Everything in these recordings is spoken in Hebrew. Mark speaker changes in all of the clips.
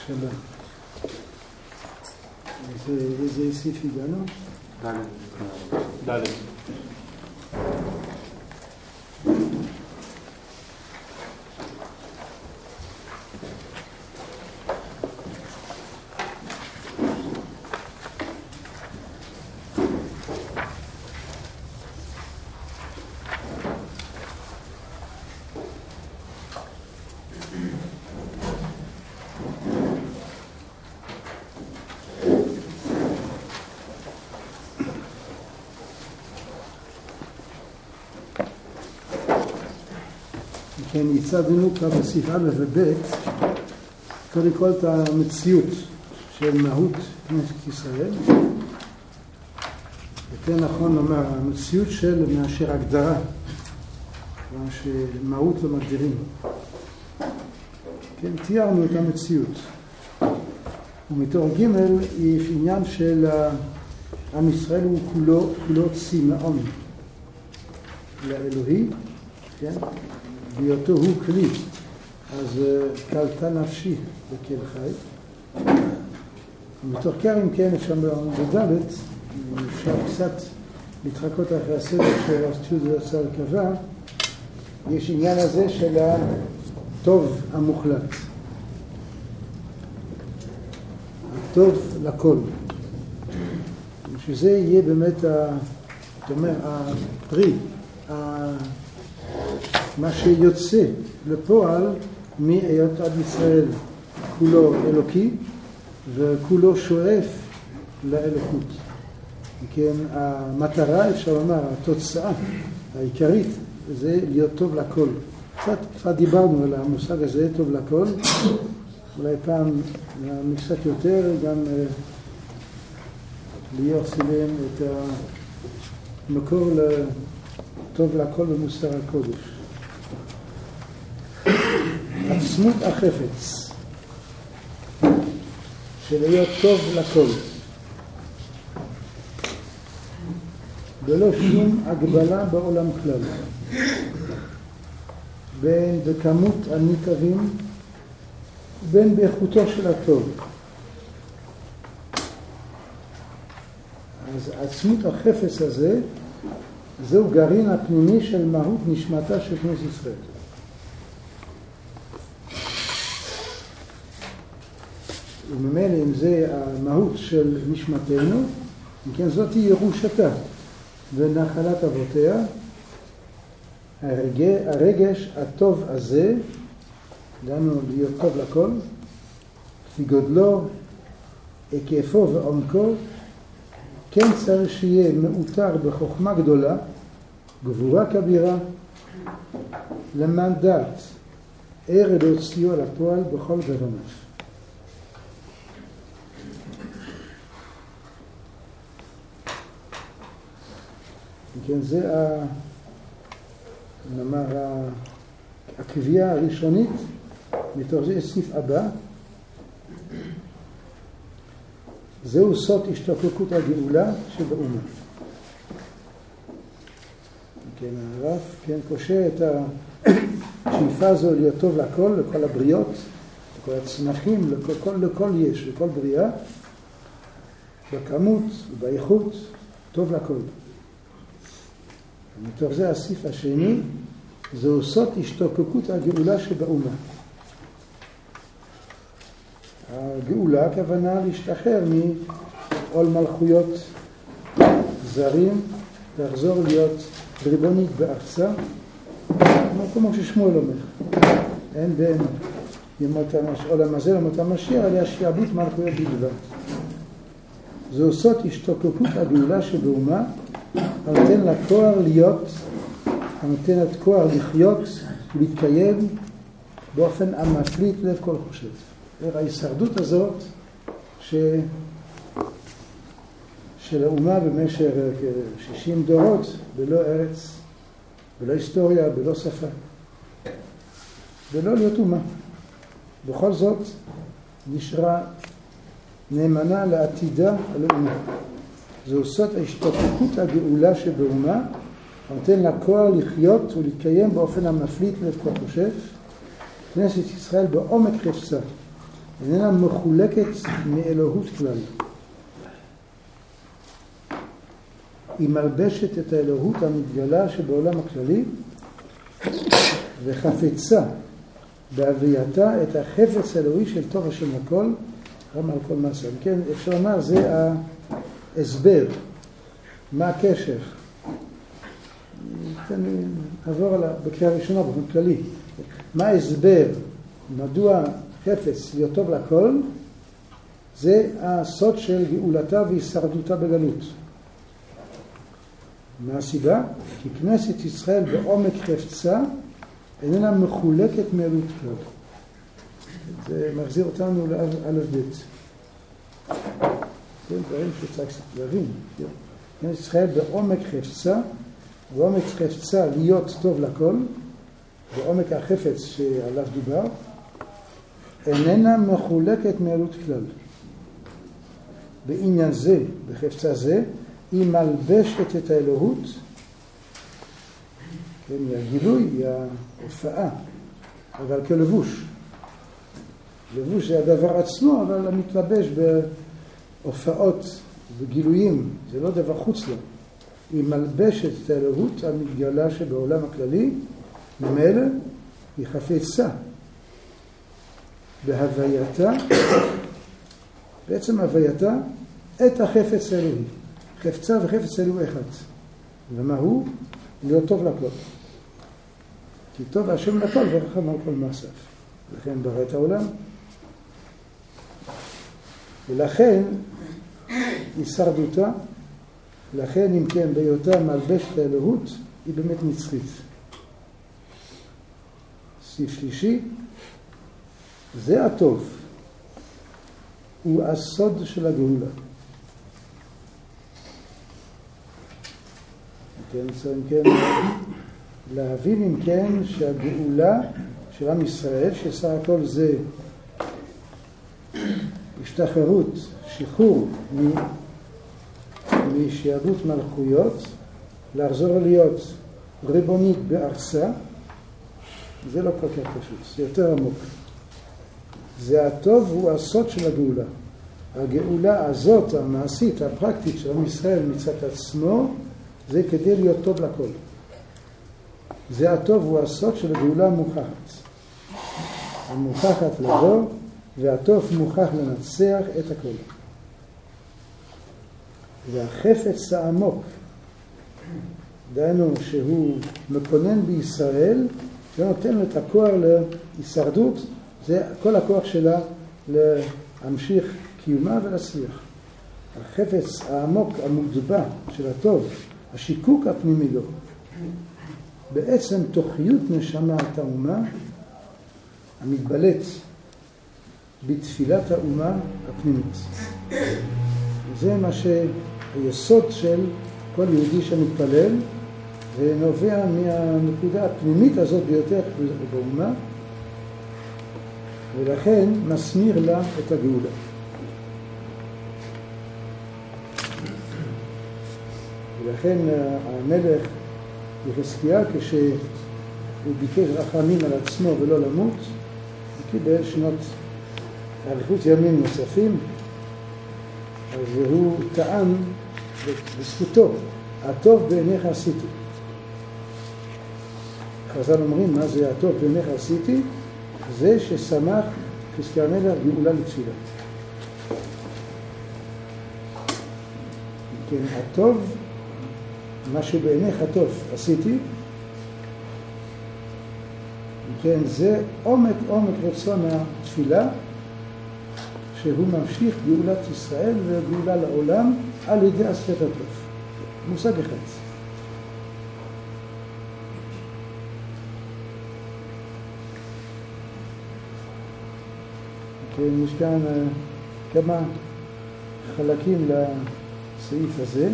Speaker 1: שאלה. איזה סעיף הגענו?
Speaker 2: ד'.
Speaker 1: כן, הצענו כבר בסעיף א' וב' קודם כל את המציאות של מהות כנסת ישראל. יותר נכון לומר, המציאות של מאשר הגדרה, מה שמהות לא מגדירים. כן, תיארנו את המציאות. ומתור ג' יש עניין של עם ישראל הוא כולו צמאון לאלוהי, כן? בהיותו הוא כלי, אז קלטה נפשי בכל חי. ומתוך כך אם כן אפשר בדלת, אפשר קצת להתחקות אחרי הסדר שהרסטיות רצה לקבע, יש עניין הזה של הטוב המוחלט. הטוב לכל. שזה יהיה באמת, הפרי, מה שיוצא לפועל מהיות עד ישראל כולו אלוקי וכולו שואף לאלוקות. כן, המטרה, אפשר לומר, התוצאה העיקרית זה להיות טוב לכל. קצת דיברנו על המושג הזה, טוב לכל. אולי פעם קצת יותר גם ליאור סילם את המקור לטוב לכל במוסר הקודש. עצמות החפץ של להיות טוב לכל ולא שום הגבלה בעולם כלל, בין בכמות הנקבים בין באיכותו של הטוב. אז עצמות החפץ הזה זהו גרעין הפנימי של מהות נשמתה של כנסת ישראל. וממילא אם זה המהות של נשמתנו, אם כן זאת היא ירושתה ונחלת אבותיה, הרגש הטוב הזה, לנו להיות טוב לכל, לפי גודלו, היקפו ועומקו, כן צריך שיהיה מאותר בחוכמה גדולה, גבורה כבירה, למען דעת, ערד הוציאו על הפועל בכל גווניו. כן, זה נאמר הקביעה הראשונית, מתוך זה סעיף הבא. זהו סוד השתוקקות הגאולה שבאומה. כן, הרב כן קושר את השאיפה הזו להיות טוב לכל, לכל הבריות, לכל הצמחים, לכל יש, לכל בריאה, בכמות ובאיכות, טוב לכל. מתוך זה הסעיף השני, זהו סוד השתוקקות הגאולה שבאומה. הגאולה הכוונה להשתחרר מעול מלכויות זרים, לחזור להיות ריבונית בארצה, כמו ששמואל אומר. אין בין עולם הזה למות המשיח, אלא שעבוד מלכויות בלבד. זהו סוד השתוקקות הגאולה שבאומה, הנותן לה כוח להיות, הנותן את כוח לחיות ולהתקיים באופן המפליט לב כל חושב. ההישרדות הזאת של האומה במשך 60 דורות בלא ארץ, בלא היסטוריה, בלא שפה, ולא להיות אומה. בכל זאת נשארה נאמנה לעתידה על האומה. זהו סוד ההשתוקקות הגאולה שבאומה, נותן לה כוח לחיות ולהתקיים באופן המפליט לב כל חושב. כנסת ישראל בעומק חפצה איננה מחולקת מאלוהות כלל. היא מלבשת את האלוהות המתגלה שבעולם הכללי, וחפצה בהווייתה את החפץ האלוהי של טוב השם הכל, רם על כל מעשה. כן, אפשר לומר, זה ההסבר. מה הקשר? נעבור עליו בקריאה ראשונה באופן כללי. מה ההסבר? מדוע חפץ להיות טוב לכל? זה הסוד של גאולתה והישרדותה בגלות. מה הסיבה? כי כנסת ישראל בעומק חפצה איננה מחולקת מאלוהות כלל. זה מחזיר אותנו לאלף בית. כן, דברים שצריך להבין. כנסת ישראל בעומק חפצה, בעומק חפצה להיות טוב לכל, בעומק החפץ שעליו דובר, איננה מחולקת מאלוהות כלל. בעניין זה, בחפצה זה, היא מלבשת את האלוהות, כן, היא הגילוי, היא ההופעה, אבל כלבוש. לבוש זה הדבר עצמו, אבל המתלבש בהופעות וגילויים, זה לא דבר חוץ לו. היא מלבשת את האלוהות המתגלה שבעולם הכללי, ממילא היא חפצה בהווייתה, בעצם הווייתה, את החפץ האלוהי. חפצה וחפץ אלוהי אחד. ומה הוא? להיות טוב לכל. כי טוב השם לכל ורחם על כל מעשיו. לכן ברא את העולם. ולכן הישרדותה, לכן אם כן בהיותה מלבשת האלוהות, היא באמת נצחית. סעיף שלישי, זה הטוב. הוא הסוד של הגאולה. כן, צריך כן להבין אם כן שהגאולה של עם ישראל, שסך הכל זה השתחררות, שחרור משעבוד מלכויות, לחזור להיות ריבונית בארצה, זה לא כל כך פשוט, זה יותר עמוק. זה הטוב, הוא הסוד של הגאולה. הגאולה הזאת, המעשית, הפרקטית של עם ישראל מצד עצמו, זה כדי להיות טוב לכל. זה הטוב, הוא הסוד של הגאולה המוכחת. המוכחת לבוא, והטוב מוכח לנצח את הכל. והחפץ העמוק, דהיינו שהוא מקונן בישראל, ונותן לו את הכוח להישרדות, זה כל הכוח שלה להמשיך קיומה ולהצליח. החפץ העמוק המודבע של הטוב, השיקוק הפנימי לו, בעצם תוכיות נשמת האומה המתבלט בתפילת האומה הפנימית. זה מה שהיסוד של כל יהודי שמתפלל, ונובע מהנקודה הפנימית הזאת ביותר באומה, ולכן מסמיר לה את הגאולה. ולכן המלך יחזקיה, כשהוא ביקש רחמים על עצמו ולא למות, הוא קיבל שנות אריכות ימים נוספים, אז הוא טען בזכותו, הטוב בעיניך עשיתי. חז"ל אומרים, מה זה הטוב בעיניך עשיתי? זה ששמח חזקיה המלך גאולה לתפילה. כן, הטוב, מה שבעיניך טוב עשיתי, כן, זה עומק רצון התפילה, שהוא ממשיך גאולת ישראל וגאולה לעולם על ידי עשיית הטוב. מושג אחד. כן, יש כאן כמה חלקים לסעיף הזה.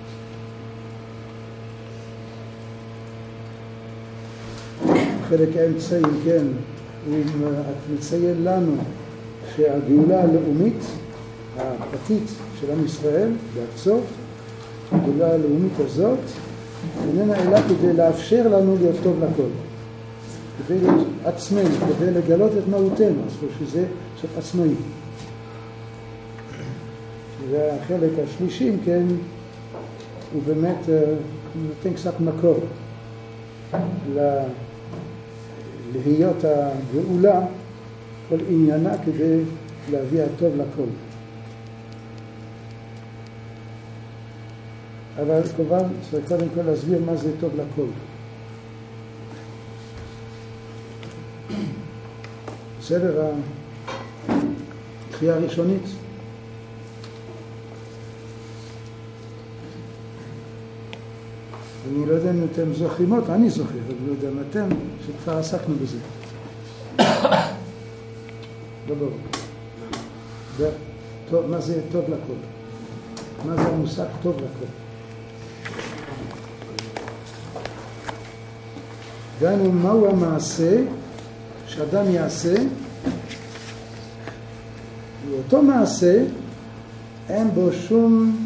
Speaker 1: חלק האמצעי, כן, הוא מציין לנו שהגאולה הלאומית, הפרטית של עם ישראל, בארצו, הגאולה הלאומית הזאת, איננה אלא כדי לאפשר לנו להיות טוב לכל. כדי להיות עצמנו, כדי לגלות את מהותנו, אז שזה עצמאי. והחלק השלישי, כן, הוא באמת נותן קצת מקור להיות הגאולה, כל עניינה כדי להביא הטוב לכל. אבל כמובן צריך קודם כל להסביר מה זה טוב לכל. בסדר התחייה הראשונית. אני לא יודע אם אתם זוכרים אותה, אני זוכר, אבל לא יודע אם אתם, שכבר עסקנו בזה. לא ברור. טוב, מה זה טוב לכל? מה זה המושג טוב לכל? דהיינו, מהו המעשה שאדם יעשה? ואותו מעשה אין בו שום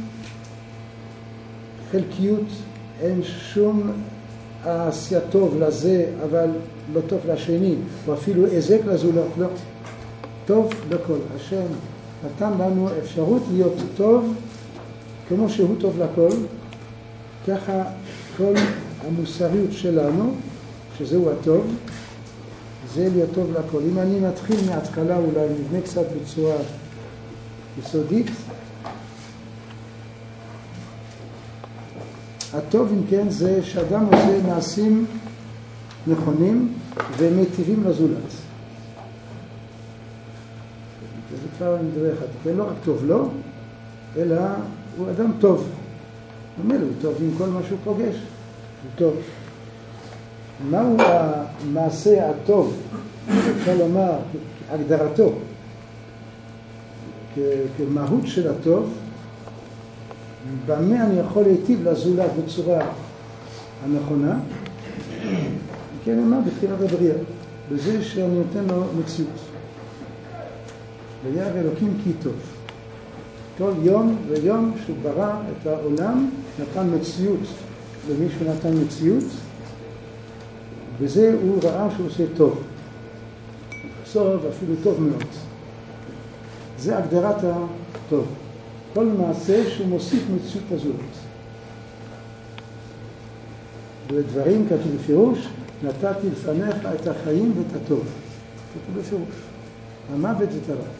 Speaker 1: חלקיות, אין שום עשייה טוב לזה, אבל לא טוב לשני, או אפילו עזק לזולת, לא. טוב לכל. השם נתן לנו אפשרות להיות טוב, כמו שהוא טוב לכל, ככה כל המוסריות שלנו, שזהו הטוב, זה להיות טוב לכל. אם אני מתחיל מההתחלה, אולי נבנה קצת בצורה יסודית, הטוב אם כן זה שאדם עושה מעשים נכונים ומיטיבים לזולת. זה כבר אני מדבר אחד, כן, לא רק טוב לו, אלא הוא אדם טוב. הוא טוב עם כל מה שהוא פוגש, הוא טוב. מהו המעשה הטוב, אפשר לומר, הגדרתו, כמהות של הטוב, במה אני יכול להיטיב לזולת בצורה הנכונה, כן, אמר בתחילת הבריאה, בזה שאני נותן לו מציאות. וירא אלוקים כי טוב. כל יום ויום שהוא ברא את העולם, נתן מציאות, למישהו נתן מציאות, וזה הוא ראה שהוא עושה טוב. בסוף אפילו טוב מאוד. זה הגדרת הטוב. כל מעשה שהוא מוסיף מציאות לזולת. בדברים כתוב בפירוש, נתתי לפניך את החיים ואת הטוב. כתוב בפירוש. המוות זה טרף.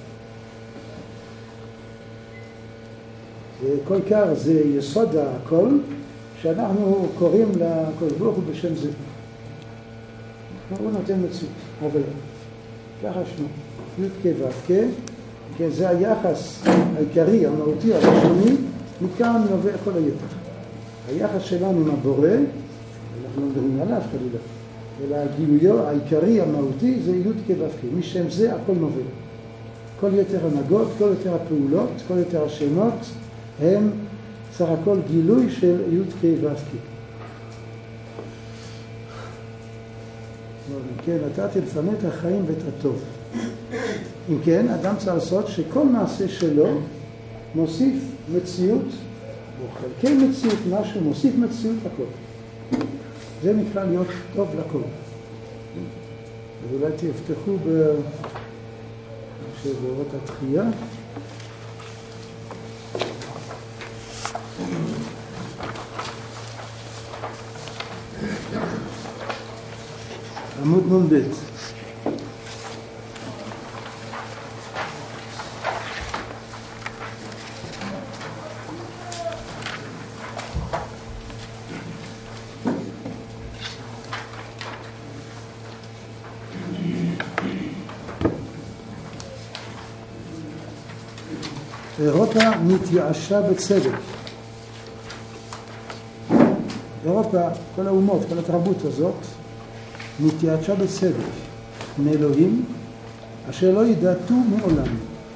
Speaker 1: וכל כך זה יסוד הכל, שאנחנו קוראים לקדוש ברוך הוא בשם זה. הוא נותן מציאות, אבל ככה שמו, י' כ' כן, זה היחס העיקרי, המהותי, הראשוני, מכאן נובע כל היתר. היחס שלנו עם הבורא, אנחנו לא מדברים עליו חלילה, אלא הגילויו העיקרי, המהותי, זה י' כ' משם זה הכל נובע. כל יתר הנהגות, כל יתר הפעולות, כל יתר השמות, הם סך הכל גילוי של י' כ' כן, נתתי לפני את החיים ואת הטוב. אם כן, אדם צריך לעשות שכל מעשה שלו מוסיף מציאות, או חלקי מציאות, משהו מוסיף מציאות לכל. זה נקרא להיות טוב לכל. אז אולי תפתחו באורות התחייה. עמוד נ"ב. אירופה מתייאשה בצדק. אירופה, כל האומות, כל התרבות הזאת, מתייאשה בצדק מאלוהים, אשר לא ידעתו מעולם.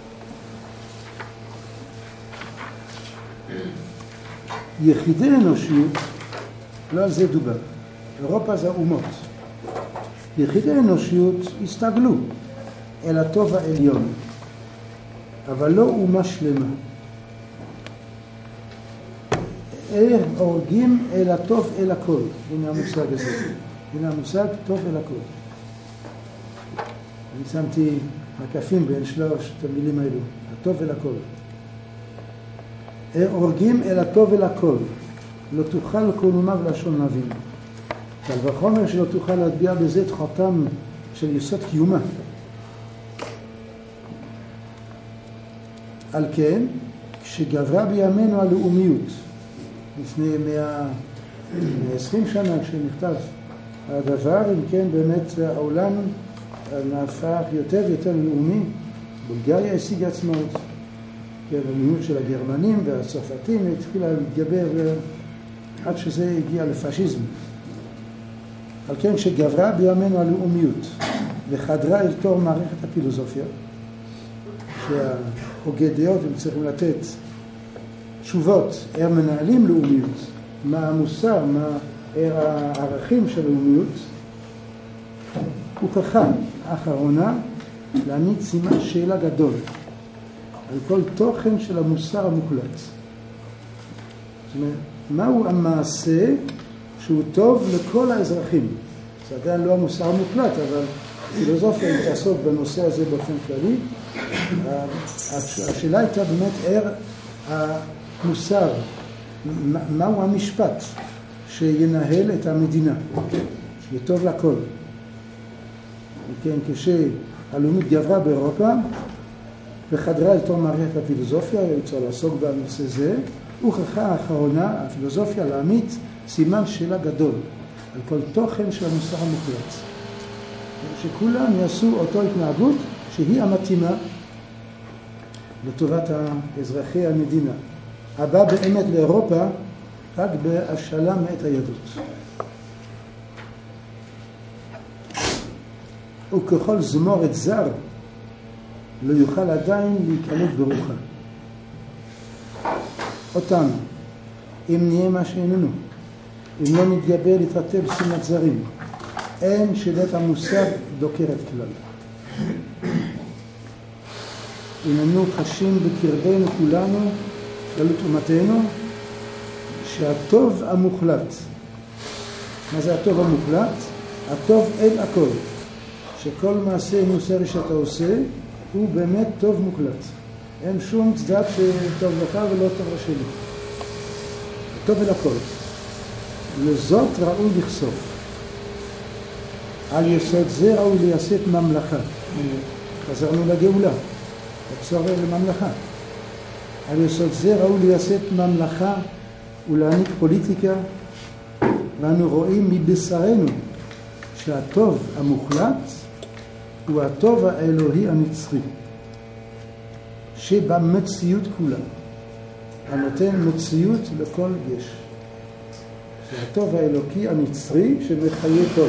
Speaker 1: יחידי אנושיות, לא על זה דובר. אירופה זה האומות. יחידי אנושיות הסתגלו אל הטוב העליון, אבל לא אומה שלמה. איך הורגים אל הטוב אל הכל. הנה המושג הזה. הנה המושג טוב אל הכל. אני שמתי מקפים בין שלושת המילים האלו, הטוב ולכל. הורגים אל הטוב ולכל, לא תוכל כל אומה ולשון נבין. קל וחומר שלא תוכל להטביע בזה את חותם של יסוד קיומה. על כן, כשגברה בימינו הלאומיות, לפני 120 שנה כשנכתב הדבר, אם כן באמת העולם נהפך יותר ויותר לאומי. בולגריה השיגה עצמאות, כן, הלאומיות של הגרמנים והצרפתים התחילה להתגבר עד שזה הגיע לפשיזם. על כן כשגברה בימינו הלאומיות וחדרה אל תור מערכת הפילוסופיה, שהוגי דעות הם צריכים לתת תשובות, הם מנהלים לאומיות, מה המוסר, מה הערכים של לאומיות, הוכחה האחרונה להעמיד סימן שאלה גדול על כל תוכן של המוסר המוחלט. זאת אומרת, מהו המעשה שהוא טוב לכל האזרחים? זה עדיין לא המוסר המוחלט, אבל פילוסופיה תעסוק בנושא הזה באופן כללי. השאלה הייתה באמת המוסר, מהו המשפט שינהל את המדינה, שיהיה טוב לכל. וכן, כשהלאומית גברה באירופה וחדרה אל תור מערכת הפילוסופיה, יוצא לעסוק בנושא זה, הוכחה האחרונה, הפילוסופיה, להעמיד סימן שאלה גדול על כל תוכן של המוסר המוחלט. שכולם יעשו אותו התנהגות שהיא המתאימה לטובת האזרחי המדינה. הבא באמת לאירופה רק בהשאלה מאת היהדות. וככל זמורת זר לא יוכל עדיין להיקלט ברוחה. אותנו, אם נהיה מה שאיננו, אם לא נתגבר להתרטב שנאת זרים, אין שאלת המוסר דוקרת כלל. איננו חשים בקרבנו כולנו, כללות אומתנו, שהטוב המוחלט, מה זה הטוב המוחלט? הטוב אל הכל. שכל מעשה מוסרי שאתה עושה הוא באמת טוב מוחלט. אין שום צדד שטוב לך ולא טוב לשני. טוב אל הכל. לזאת ראוי לחשוף. על יסוד זה ראוי לייסד ממלכה. חזרנו לגאולה. לחזור לממלכה. על יסוד זה ראוי לייסד ממלכה ולהעניק פוליטיקה. ואנו רואים מבשרנו שהטוב המוחלט הוא הטוב האלוהי הנצחי, שבמציאות כולה, הנותן מציאות לכל יש. זה הטוב האלוקי הנצחי שמחיה טוב.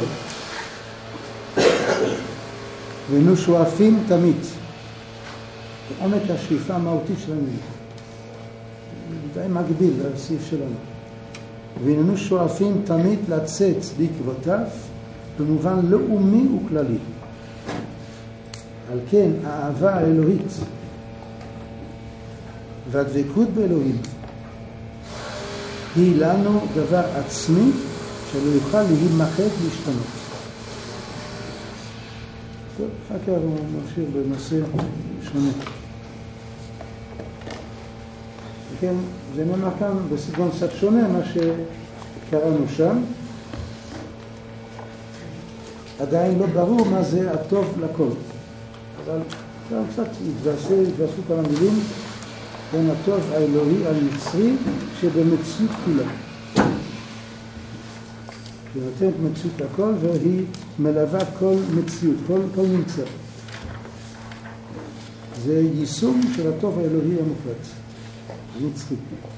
Speaker 1: ואנו שואפים תמיד, בעומק השאיפה המהותית שלנו, די מקביל לסעיף שלנו. ואנו שואפים תמיד לצאת בעקבותיו במובן לאומי וכללי. על כן האהבה האלוהית והדבקות באלוהים היא לנו דבר עצמי שלא יוכל להימחק להשתנות. טוב, אחר כך הוא ממשיך בנושא שונה. וכן, זה נאמר כאן בסגנון קצת שונה מה שקראנו שם. עדיין לא ברור מה זה הטוב לכל. אבל קצת התווספו כמה מילים בין הטוב האלוהי הנצחי שבמציאות כולה. היא נותנת מציאות הכל והיא מלווה כל מציאות, כל נמצא. זה יישום של הטוב האלוהי המוחלט, הנצחי.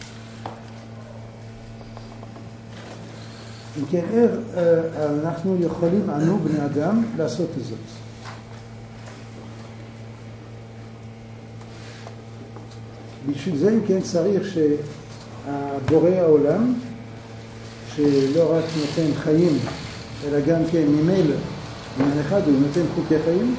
Speaker 1: אם כן, אנחנו יכולים, אנו בני אדם, לעשות את זאת. בשביל זה, אם כן, צריך שהבורא העולם, שלא רק נותן חיים, אלא גם כן ממילא, מן אחד הוא נותן חוקי חיים.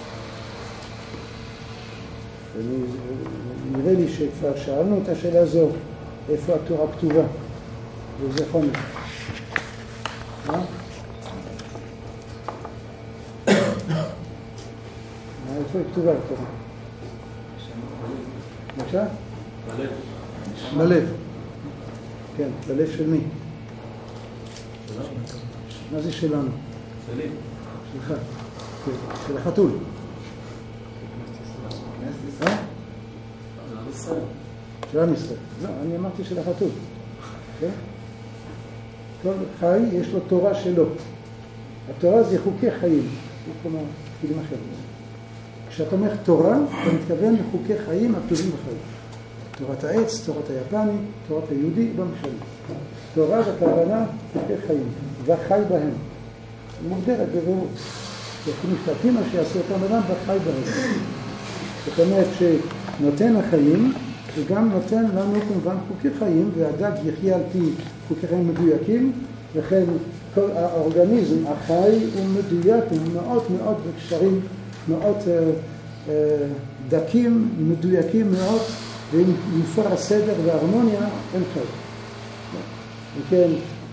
Speaker 1: נראה לי שכבר שאלנו את השאלה הזו, איפה התורה כתובה, וזה חומר. איפה היא כתובה התורה? בבקשה?
Speaker 2: בלב.
Speaker 1: בלב. כן, בלב של מי? מה זה שלנו?
Speaker 2: שלי.
Speaker 1: שלך. כן, של החתול. של עם ישראל. לא, אני אמרתי של החתול. כל חי יש לו תורה שלו. התורה זה חוקי חיים. כלומר, כאילו אחרת. כשאתה אומר תורה, אתה מתכוון לחוקי חיים הכתובים בחיים. תורת העץ, תורת היפני, תורת היהודי, לא משנה. תורה וכוונה חוקי חיים, וחי בהם. מוגדרת בבירות. וכי משתתים מה שיעשו אותם אדם וחי בהם. זאת אומרת שנותן החיים, וגם נותן לנו כמובן חוקי חיים, והדג יחיה על פי חוקי חיים מדויקים, וכן כל האורגניזם החי הוא מדויק, הוא מאוד מאוד בקשרים, מאוד דקים, מדויקים מאוד, ועם מופר הסדר וההרמוניה, אין חי. וכן,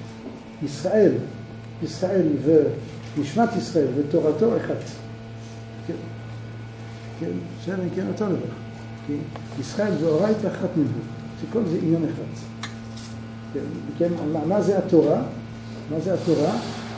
Speaker 1: ישראל ונשמת ישראל ותורתו אחד. כן, כן, בסדר, כן, אותו דבר. כי ישראל ואורייתא אחת ממנו, שכל זה עניין אחד. כן, מה זה התורה? מה זה התורה?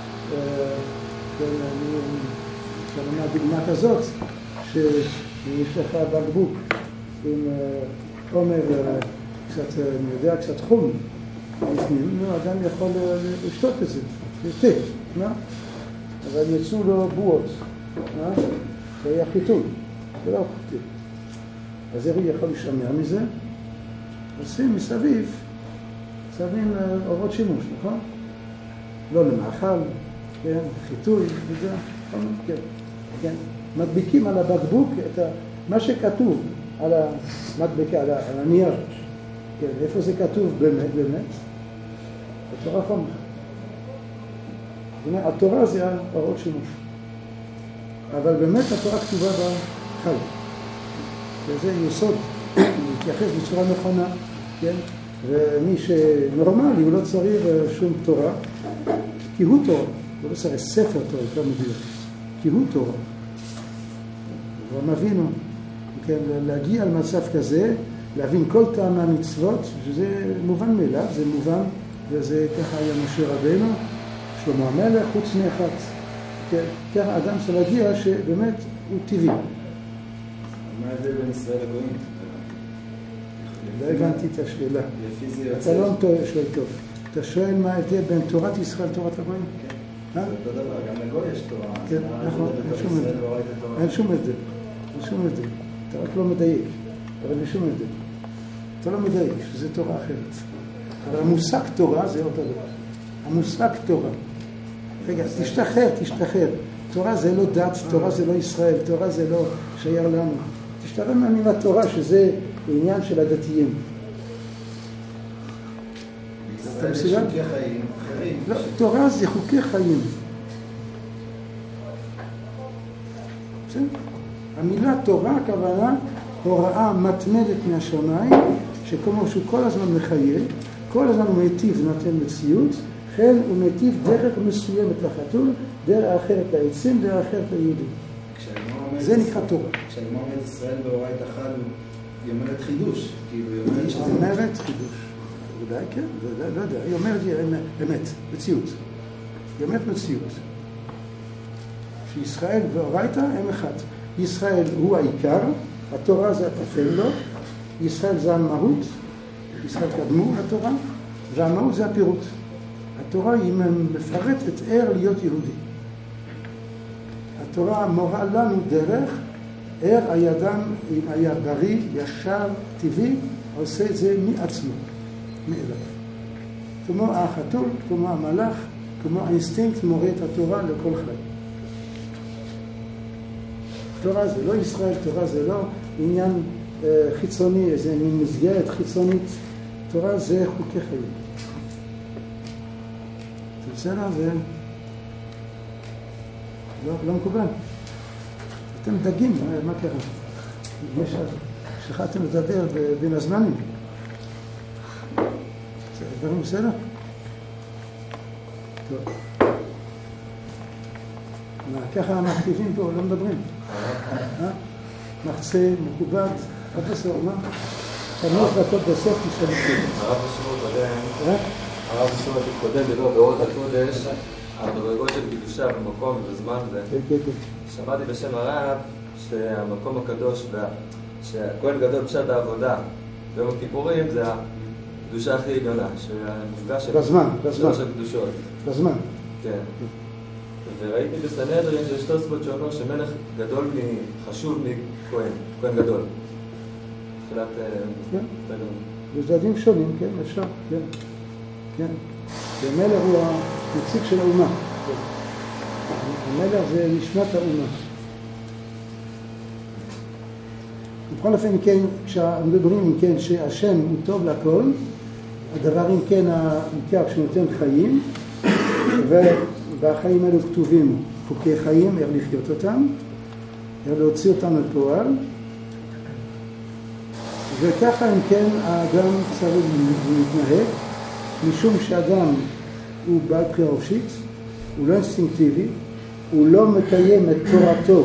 Speaker 1: אפשר לומר דוגמה כזאת, שיש לך בקבוק עם חומר קצת, אני יודע, קצת חום בפנים, אדם יכול לשתות את זה, זה תה, אבל יצאו לו בועות, זה היה חיתול, זה לא תה. אז איך הוא יכול לשמר מזה? עושים מסביב, שמים אורות שימוש, נכון? לא למאכל, כן, חיתוי, וזה, כן, כן. מדביקים על הבקבוק את מה שכתוב על המדבקה, על הנייר. כן, איפה זה כתוב באמת? התורה חומר. זאת אומרת, התורה זה אורות שימוש. אבל באמת התורה כתובה בחי. וזה יסוד, להתייחס בצורה נכונה, כן? ומי שנורמלי הוא לא צריך שום תורה, כי הוא תורה, הוא לא צריך ספר תורה, יותר מדויק, כי הוא תורה. ומבינו, כן, להגיע למצב כזה, להבין כל טעם המצוות, שזה מובן מאליו, זה מובן, וזה ככה היה משה רבנו, שלמה המלך, חוץ מאחד. כן, ככה אדם צריך להגיע שבאמת הוא טבעי.
Speaker 3: מה ההבדל בין ישראל לגויים?
Speaker 1: לא הבנתי את השאלה. אתה לא שואל טוב. אתה שואל מה ההבדל בין תורת ישראל לתורת הגויים?
Speaker 3: כן. זה אותו דבר, גם לגוי יש תורה.
Speaker 1: כן, נכון, אין שום הבדל. אין שום הבדל. אתה רק לא מדייק, אבל אין שום הבדל. אתה לא מדייק, שזה תורה אחרת. אבל המושג תורה זה אותו דבר. המושג תורה. רגע, תשתחרר. תורה זה לא דת, תורה זה לא ישראל, תורה זה לא שייר לנו. תשתחרר מהמילה תורה שזה עניין של הדתיים.
Speaker 3: אתה מסוגל? יש חוקי חיים אחרים.
Speaker 1: לא, תורה זה חוקי חיים. בסדר? המילה תורה הכוונה הוראה מתמדת מהשמיים, שכמו שהוא כל הזמן מחייב, כל הזמן הוא מיטיב נותן מציאות, כן הוא מיטיב דרך מסוימת לחתול, דרך אחרת לעצים, דרך אחרת ליהודים. זה נקרא תורה.
Speaker 3: כשהגמרא אומרת ישראל ואורייתא אחד, היא אומרת חידוש.
Speaker 1: היא אומרת חידוש. אולי כן, לא יודע. היא אומרת אמת, מציאות. היא אומרת מציאות. שישראל ואורייתא הם אחד. ישראל הוא העיקר, התורה זה התפל לו, ישראל זה המהות, ישראל קדמו לתורה, והמהות זה הפירוט. התורה היא מפרטת ער להיות יהודי. התורה מורה לנו דרך, ער הידם אם היה בריא, ישר, טבעי, עושה את זה מעצמו, מאליו. כמו החתול, כמו המלאך, כמו האינסטינקט מורה את התורה לכל חי. תורה זה לא ישראל, תורה זה לא עניין חיצוני, איזה מסגרת חיצונית. תורה זה חוקי חיים. בסדר, זה לא מקובל. אתם דגים, מה קרה? שכחתם לדבר בין הזמנים. זה דברים בסדר? טוב. ככה המכתיבים פה לא מדברים. מרצה, מכובד, פרופסור, מה? 5 דקות בסוף תשאל את
Speaker 2: הרב בשיעור הקודם דיבר באורות הקודש, המדרגות של קדושה במקום ובזמן שמעתי בשם הרב שהמקום הקדוש שהכהן גדול פשט העבודה ביום הכיפורים זה הקדושה הכי עליונה, שהמפגש של שלוש הקדושות.
Speaker 1: בזמן.
Speaker 2: כן. וראיתי בסנהדרין שיש תוספות שאומר שמלך גדול חשוב מכהן, כהן גדול. תחילת...
Speaker 1: יש דברים שונים, כן, אפשר, כן. כן. המלך הוא הנציג של האומה. המלך זה נשמת האומה. בכל אופן, כן, כשמדברים, כן, שהשם הוא טוב לכל, הדבר, אם כן, העיקר שנותן חיים, והחיים האלו כתובים חוקי חיים, איך לחיות אותם, איך להוציא אותם לפועל, וככה, אם כן, האדם צריך להתנהג, משום שאדם הוא בעל בחירה חופשית, הוא לא אינסטינקטיבי, הוא לא מקיים את תורתו,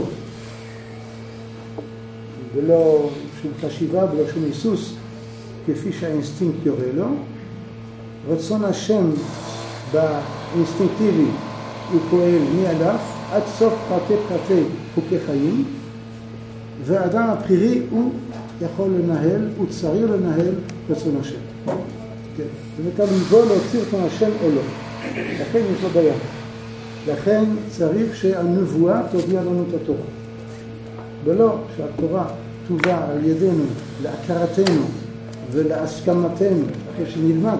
Speaker 1: ולא שום חשיבה, ולא שום היסוס, כפי שהאינסטינקט יורה לו. רצון השם באינסטינקטיבי הוא פועל מאלף עד סוף פרטי חוקי חיים, והאדם הבחירי הוא יכול לנהל, הוא צריך לנהל רצון השם. כן. זה תלוי בו להוציא רצון השם או לא. לכן יש לו בעיה. לכן צריך שהנבואה תודיע לנו את התורה. ולא שהתורה תובא על ידינו להכרתנו ולהסכמתנו אחרי שנלמד.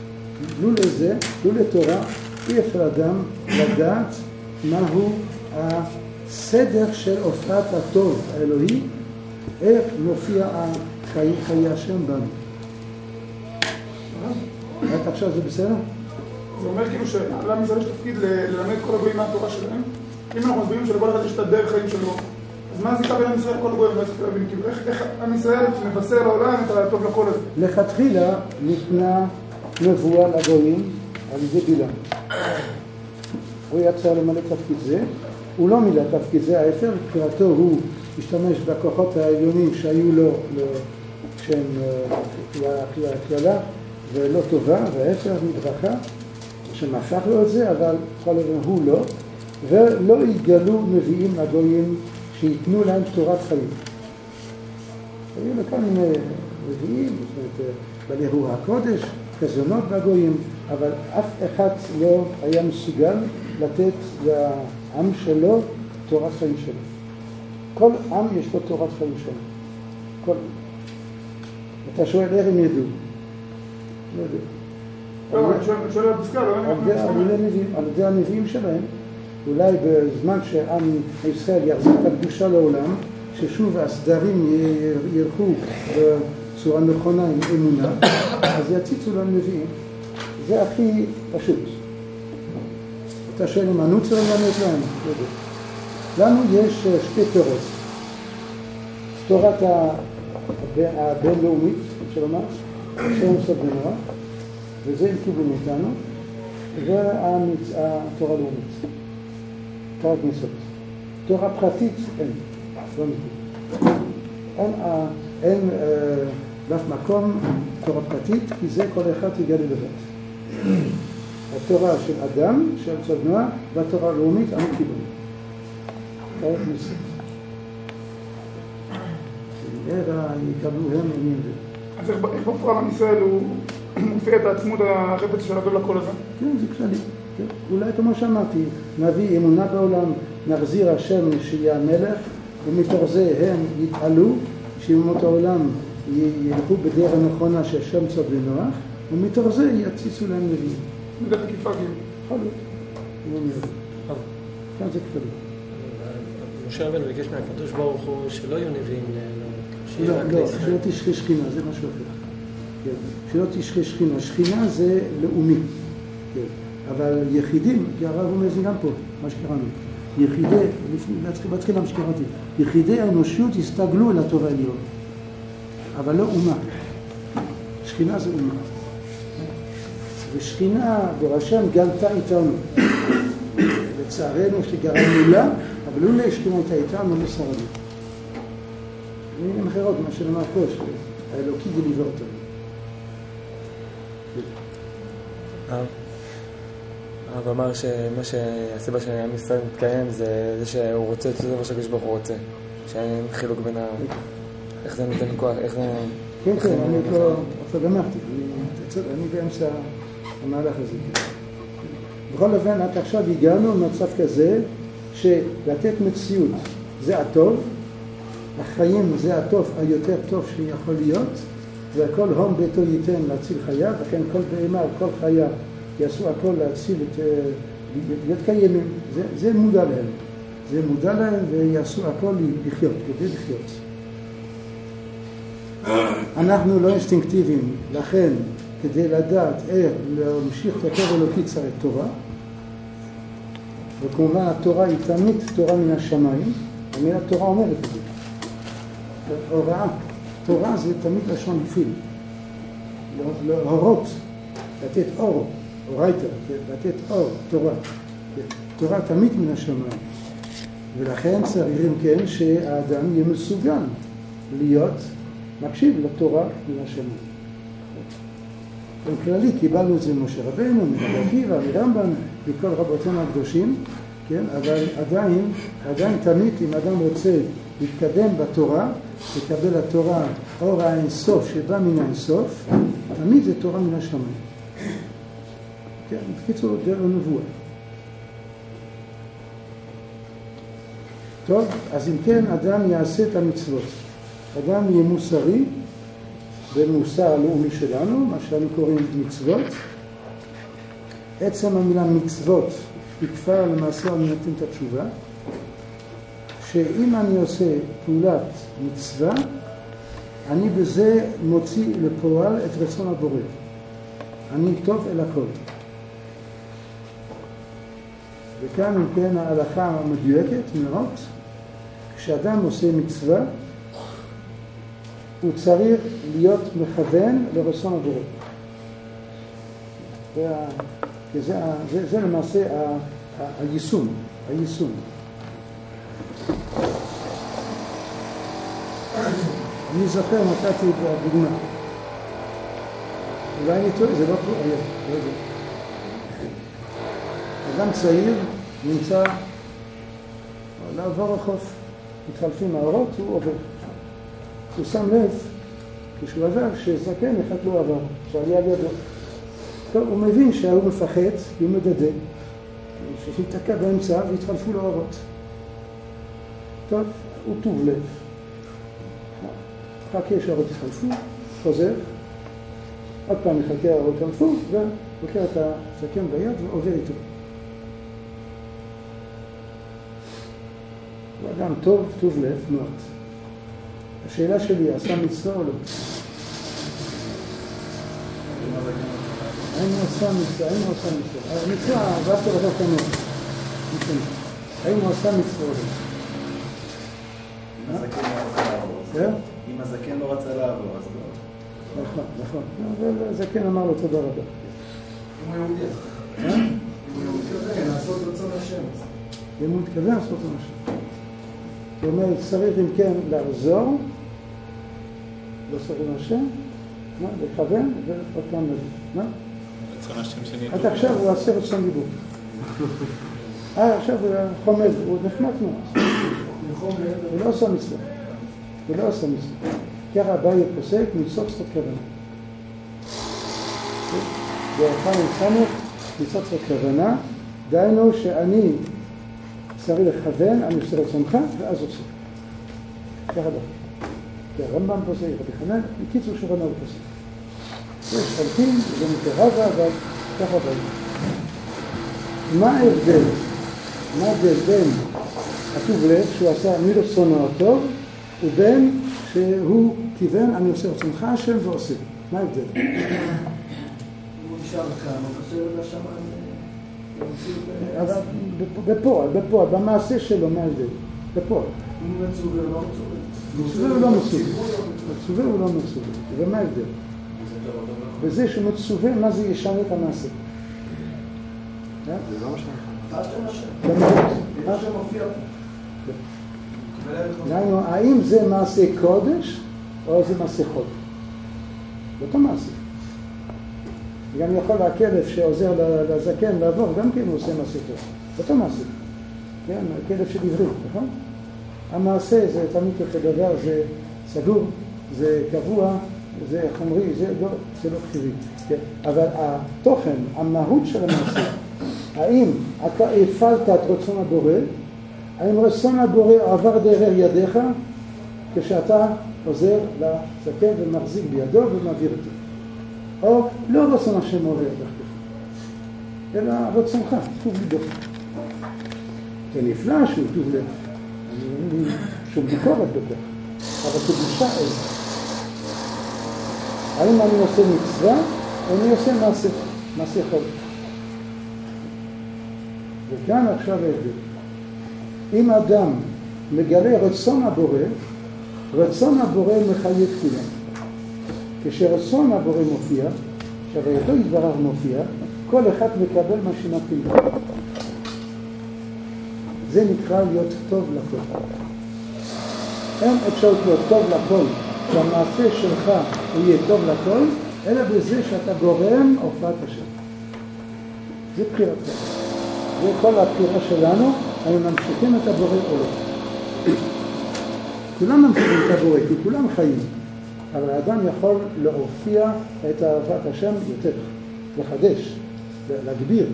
Speaker 1: לו לתורה אי אפשר אדם לדעת מהו הסדר של הופעת הטוב האלוהי, איך מופיע חיי השם בנו. רק עכשיו זה בסדר?
Speaker 4: זה אומר כאילו שלעם ישראל יש תפקיד ללמד כל הגויים מהתורה שלהם. אם אנחנו מסבירים שלכל אחד יש את הדרך חיים שלו, אז מה זיקה בין עם ישראל כל הגויים? איך עם ישראל מבשר לעולם את הטוב לכל הזה?
Speaker 1: לכתחילה ניתנה נבואה לגויים על ידי בלעם. הוא יצא למלא תפקיד זה, הוא לא מילא תפקיד זה, ההפך, בבחירתו הוא השתמש בכוחות העליונים שהיו לו שהם כללה ולא טובה, וההפך מדרכה שמפך לו את זה, אבל בכל אופן הוא לא, ולא יגלו נביאים לגויים שיתנו להם תורת חיים. היו לו כאן נביאים, בעלי רוח הקודש, חזונות בגויים, אבל אף אחד לא היה מסוגל לתת לעם שלו תורת חיים שלו. כל עם יש לו תורת חיים שלו. כל... אתה שואל איך הם ידעו? לא יודע.
Speaker 4: לא, אני שואל על פסקה, לא?
Speaker 1: על ידי הנביאים שלהם, אולי בזמן שעם ישראל יחזיר את הקדושה לעולם, ששוב הסדרים ילכו בצורה נכונה עם אמונה, אז יציצו לנו נביאים. זה הכי פשוט. אתה שואל אם אנו צריכים ללמד להם? לא יודע. לנו יש שתי תורות. תורת הבינלאומית, אפשר לומר, שם סוד בנורא, וזה הם קיבלו מאיתנו, והתורה הלאומית. תורת ניסות. תורה פרטית אין. לא ניתן. אין באף מקום תורה פרטית, כי זה כל אחד יגלה לבד. התורה של אדם, של סוד נוח, והתורה הלאומית, אנו קיבלו. תורת ניסות. יקבלו הם עניין זה.
Speaker 4: אז איך בפועל עם ישראל הוא מופיע את העצמות החפץ של הטוב לכל הזה?
Speaker 1: כן, זה כללי. אולי כמו שאמרתי, נביא אמונה בעולם, נחזיר השם שיהיה המלך, ומתוך זה הם יתעלו, שאומות העולם ילכו בדרך הנכונה של שם צד ונוח, ומתוך זה יציצו להם נביאים.
Speaker 4: בדרך עקיפה כאילו.
Speaker 1: יכול להיות. לא נראה. כאן זה כללי.
Speaker 5: משה רבנו ביקש מהקדוש ברוך הוא שלא יהיו נביאים
Speaker 1: לא, שלא תשחה שכינה, זה משהו אחר. שלא תשחה שכינה. שכינה זה לאומי. אבל יחידים, כי הרב אומר זה גם פה, מה שקראנו. יחידי, בתחילה מה שקראתי, יחידי האנושות הסתגלו אל הטוב העליון. אבל לא אומה. שכינה זה אומה. ושכינה ברשם גלתה איתנו. לצערנו שגרמנו לה, אבל לא להשכינה איתה איתנו, לא שרדנו. במילים אחרות, מה שנאמר פה, שהאלוקי גליבר אותו.
Speaker 6: הרב אמר שהסיבה שעם ישראל מתקיים זה שהוא רוצה את זה מה שהקדוש ברוך הוא רוצה. שאין חילוק בין איך זה נותן כוח, איך זה...
Speaker 1: כן, אני כבר גמרתי, אני באמצע המהלך הזה. בכל אופן, עד עכשיו הגענו למצב כזה שלתת מציאות זה הטוב, החיים זה הטוב היותר טוב שיכול להיות, והכל הום ביתו ייתן להציל חייו, וכן כל בהמה, כל חיה יעשו הכל להציל להיות קיימים. זה מודע להם. זה מודע להם ויעשו הכל לחיות, כדי לחיות. אנחנו לא אינסטינקטיביים, לכן כדי לדעת איך להמשיך את הטוב אלוקי צריך תורה, וכמובן התורה היא תמיד תורה מן השמיים, המילה תורה אומרת את זה. הוראה, תורה זה תמיד לשון פיל, להורות, לתת אור, אורייתא, לתת אור, תורה. תורה תמיד מן השמיים, ולכן צריכים כן שהאדם יהיה מסוגל להיות מקשיב לתורה מן השמיים. בכללי קיבלנו את זה ממשה רבנו, מרבי עקיבא, מרמב"ם, מכל רבותינו הקדושים, כן? אבל עדיין תמיד אם אדם רוצה להתקדם בתורה, לקבל התורה אור האינסוף שבא מן האינסוף, תמיד זה תורה מן השמיים. כן, בקיצור, דרך הנבואה. טוב, אז אם כן אדם יעשה את המצוות. אדם יהיה מוסרי, במוסר הלאומי שלנו, מה שאנו קוראים מצוות. עצם המילה מצוות היא כבר למעשה נותן את התשובה, שאם אני עושה פעולת מצווה, אני בזה מוציא לפועל את רצון הבורא. אני טוב אל הכל. וכאן אם כן ההלכה המדויקת מאוד, כשאדם עושה מצווה, הוא צריך להיות מכוון לרצון הבורא. זה למעשה היישום. אני זוכר, נתתי בדוגמה. אולי אני טועה, זה לא פה, לא יודע. אדם צעיר נמצא לעבור החוף. מתחלפים האורות, הוא עובר. הוא שם לב, כשהוא עבר, שזקן אחד לא עבר, שעלי על ידו. טוב, הוא מבין שהוא מפחד, הוא מדדה, שיתקע באמצע והתחלפו לו האורות. טוב, הוא טוב לב. חכה שהאורות התחלפו, חוזר, עוד פעם מחכה האורות התחלפו, ולוקח את הזקן ביד ועובר איתו. הוא אדם טוב לב מאוד. השאלה שלי, עשה מצווה או לא? האם הוא עשה מצווה? המצווה, עברת לך כמובן. האם הוא עשה מצווה או לא?
Speaker 3: אם הזקן לא רצה לעבור, אז לא.
Speaker 1: נכון. אבל הזקן אמר לו תודה רבה.
Speaker 3: אם הוא יהודי. אם הוא מתכוון לעשות רצון השם.
Speaker 1: אם הוא מתכוון לעשות רצון השם. זאת אומרת, צריך אם כן לעזור, לעשות השם, לכוון ועוד פעם נביא. מה?
Speaker 5: רצון השם שני.
Speaker 1: עד עכשיו הוא עשה רצון דיבור. עכשיו הוא חומד, הוא נחמד מאוד. הוא לא עושה מצווה. ככה אביי פוסק מצוות זאת כוונה. באחד חנוך מצוות זאת כוונה, דהיינו שאני צריך לכוון, אני עושה רצונך, ואז עושה. ככה דבר. כי הרמב"ם פוסק, רבי חנן, בקיצור שרונה הוא פוסק. יש חלקים, זה מתרבה, אבל ככה באים. מה ההבדל בין כתוב לב שהוא עשה מרצונו הטוב, ובין שהוא כיוון, אני עושה רצונך השם ועושה. מה ההבדל?
Speaker 3: הוא נשאר כאן, הוא חושב על השמיים.
Speaker 1: בפועל, במעשה שלו, מה ההבדל? בפועל.
Speaker 3: אם הוא מצווה, לא
Speaker 1: מצווה הוא לא מצווה. ומה ההבדל? בזה שהוא מצווה, מה זה ישנה את המעשה?
Speaker 3: זה לא משנה. מה שמופיע פה.
Speaker 1: דהיינו, האם זה מעשה קודש או זה מעשה חול? אותו מעשה. גם יכול הכלב שעוזר לזקן לעבור, גם כן הוא עושה מעשה טוב. אותו מעשה. כן, הכלב של עברי, נכון? המעשה זה תמיד כדבר, זה סגור, זה קבוע, זה חומרי, זה לא חיובי. כן? אבל התוכן, המהות של המעשה, האם אתה הפעלת את רצון הבורא, האם רצון הבורא עבר דרך ידיך, כשאתה עוזר לזקן ומחזיק בידו ומעביר אותו. או לא רצון השם עובר דרכך, אלא רצונך, טוב ליבך. זה נפלא שהוא טוב לב, אני לא מבין שום ביקורת בכך, אבל קדושה איזה. האם אני עושה מצווה, או אני עושה מעשה חול. וכאן עכשיו ההבדל. אם אדם מגלה רצון הבורא, רצון הבורא מחייב כולם. כשרצון הבורא מופיע, שהווייתו יתברך מופיע, כל אחד מקבל מה שמתאים לו. זה נקרא להיות טוב לכל. אין אפשרות להיות טוב לכל, שהמעשה שלך הוא יהיה טוב לכל, אלא בזה שאתה גורם הופעת השם. זה בחירתך. זה כל הבחירה שלנו, אנחנו ממשיכים את הבורא או לא. כולם ממשיכים את הבורא, כי כולם חיים. אבל האדם יכול להופיע את אהבת השם יותר, לחדש, להגביר,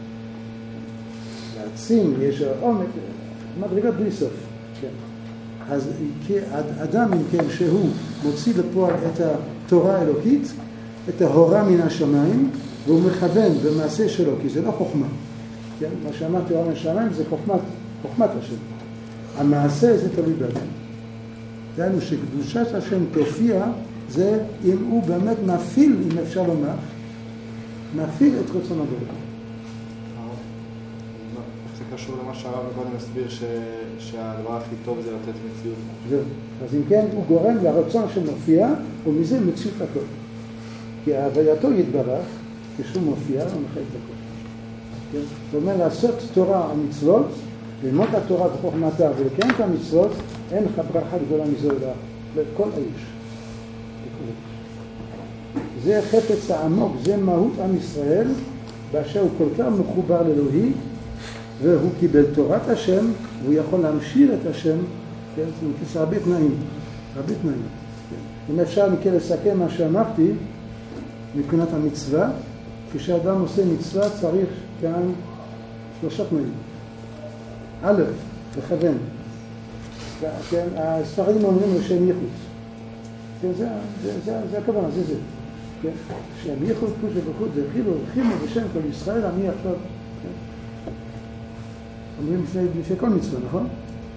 Speaker 1: להעצים, יש עומק, מדרגות בלי סוף. כן. אז אדם, אם כן, שהוא מוציא לפועל את התורה האלוקית, את ההוראה מן השמיים, והוא מכוון במעשה שלו, כי זה לא חוכמה. כן? מה שאמרתי, תורה מן השמיים זה חוכמת השם. המעשה זה תלוי באדם. דהיינו שקדושת השם תופיע, זה אם הוא באמת מפעיל, אם אפשר לומר, מפעיל את רצון הבורא.
Speaker 7: זה קשור למה שהרב קודם הסביר שהדבר הכי טוב זה לתת מציאות.
Speaker 1: זהו. אז אם כן, הוא גורם לרצון שמופיע, ומזה מציאות הכל. כי ההווייתו יתברך, כשהוא מופיע, הוא מחייב את הכל. כן? זאת אומרת, לעשות תורה ומצוות, ללמוד את התורה בחוכמתה ולקיים את המצוות, אין לך ברכה גדולה מזו לכל האיש. זה חפץ העמוק, זה מהות עם ישראל, באשר הוא כל כך מחובר לאלוהי, והוא קיבל תורת השם, והוא יכול להמשיל את השם, כן? זה הרבה תנאים, הרבה תנאים. כן? אם אפשר מכן לסכם מה שאמרתי, מבחינת המצווה, כשאדם עושה מצווה צריך כאן 3 תנאים. א', לכוון. כן, הספרדים אומרים לשם ייחוד. כן, זה הכוונה, זה. כן? שם ייחוד, קודש ובחוד, זה חימו בשם כל ישראל, אני עכשיו. כן? אומרים לפני כל מצווה, נכון?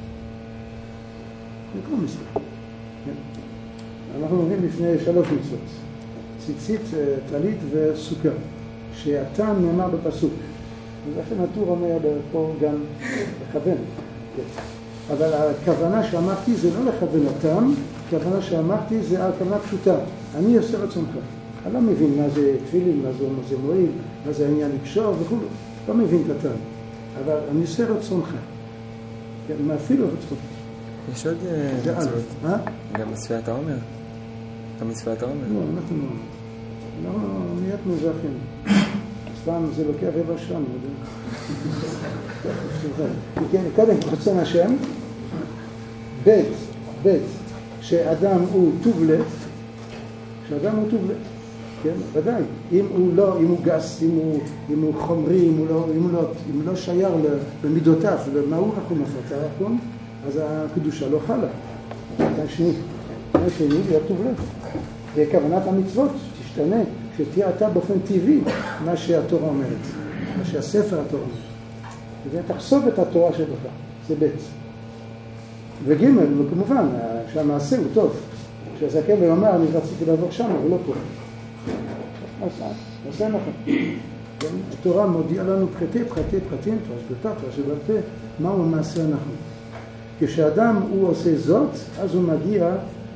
Speaker 1: לפני כל מצווה. כן? אנחנו אומרים לפני 3 מצוות. ציצית, טלית וסוכה. שהטעם נאמר בפסוק. ולכן הטור אומר פה גם לכוון. כן. אבל הכוונה שאמרתי זה לא לכוון אותם, הכוונה שאמרתי זה הכוונה פשוטה. אני עושה רצונך. אני לא מבין מה זה תפילין, מה זה מועיל, מה זה העניין לקשור וכו'. לא מבין את הטעם. אבל אני עושה רצונך. אפילו רצונך.
Speaker 6: יש עוד מצוות. גם מצוות העומר. גם מצוות העומר.
Speaker 1: לא, אנחנו נהיית מזרחים. סתם זה לוקח רבע שעה, קודם רצון השם, ב' שאדם הוא טוב לב, כן, ודאי, אם הוא גס, אם הוא חומרי, אם הוא לא שייר במידותיו, למהות החומפת הרחום, אז הקדושה לא חלה. השני להיות טוב לב. וכוונת המצוות תשתנה, שתהיה אתה באופן טבעי מה שהתורה אומרת, מה שהספר התורה אומרת. ותחשוף את התורה שלך, זה ב'. וג' כמובן, שהמעשה הוא טוב. שהזקן ואומר, אני רציתי לעבור שם, אבל לא פה. עושה נכון. התורה מודיעה לנו פרטים, תרש בעל פה, מהו המעשה הנכון. כשאדם הוא עושה זאת, אז הוא מגיע,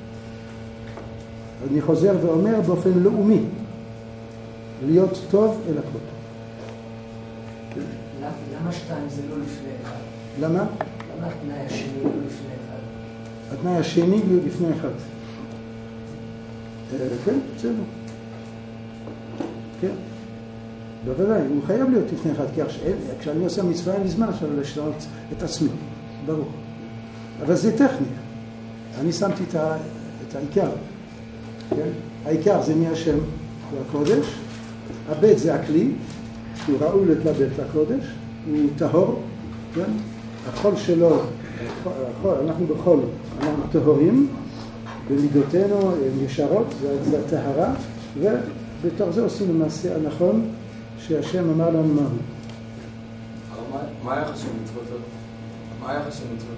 Speaker 1: אני חוזר ואומר באופן לאומי, להיות טוב אל הכל.
Speaker 8: למה 2 זה לא לפני 1?
Speaker 1: למה?
Speaker 8: למה התנאי השני לא לפני 1?
Speaker 1: התנאי השני לפני אחד. כן, בסדר. כן. בוודאי, הוא חייב להיות לפני אחד, כי כשאני עושה מצווה אין לי זמן עכשיו לשנות את עצמי, ברור. אבל זה טכני. אני שמתי את העיקר. כן? העיקר זה מהשם, הוא הקודש. הבית זה הכלי, הוא ראוי להתלבט לקודש, הוא טהור. כן? החול שלו, אנחנו בחול, אנחנו טהורים, במידותינו הן ישרות, זה הטהרה, ובתוך זה עושים למעשה הנכון שהשם אמר לנו מהו.
Speaker 3: מה היחס של מצוות לא? מה היחס של מצוות?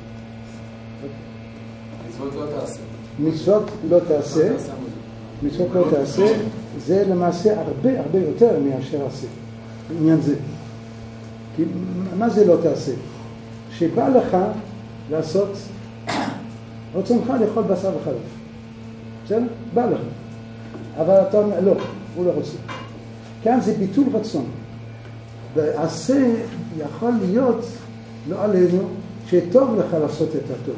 Speaker 3: מצוות לא תעשה.
Speaker 1: מצוות לא תעשה, מצוות לא תעשה, זה למעשה הרבה יותר מאשר עשה, בעניין זה. כי מה זה לא תעשה? שבא לך לעשות רצונך לאכול בשר וחלב. בסדר? בא לך. אבל אתה אומר, לא, הוא לא רוצה. כאן זה ביטול רצון. ועשה יכול להיות, לא עלינו, שטוב לך לעשות את הטוב.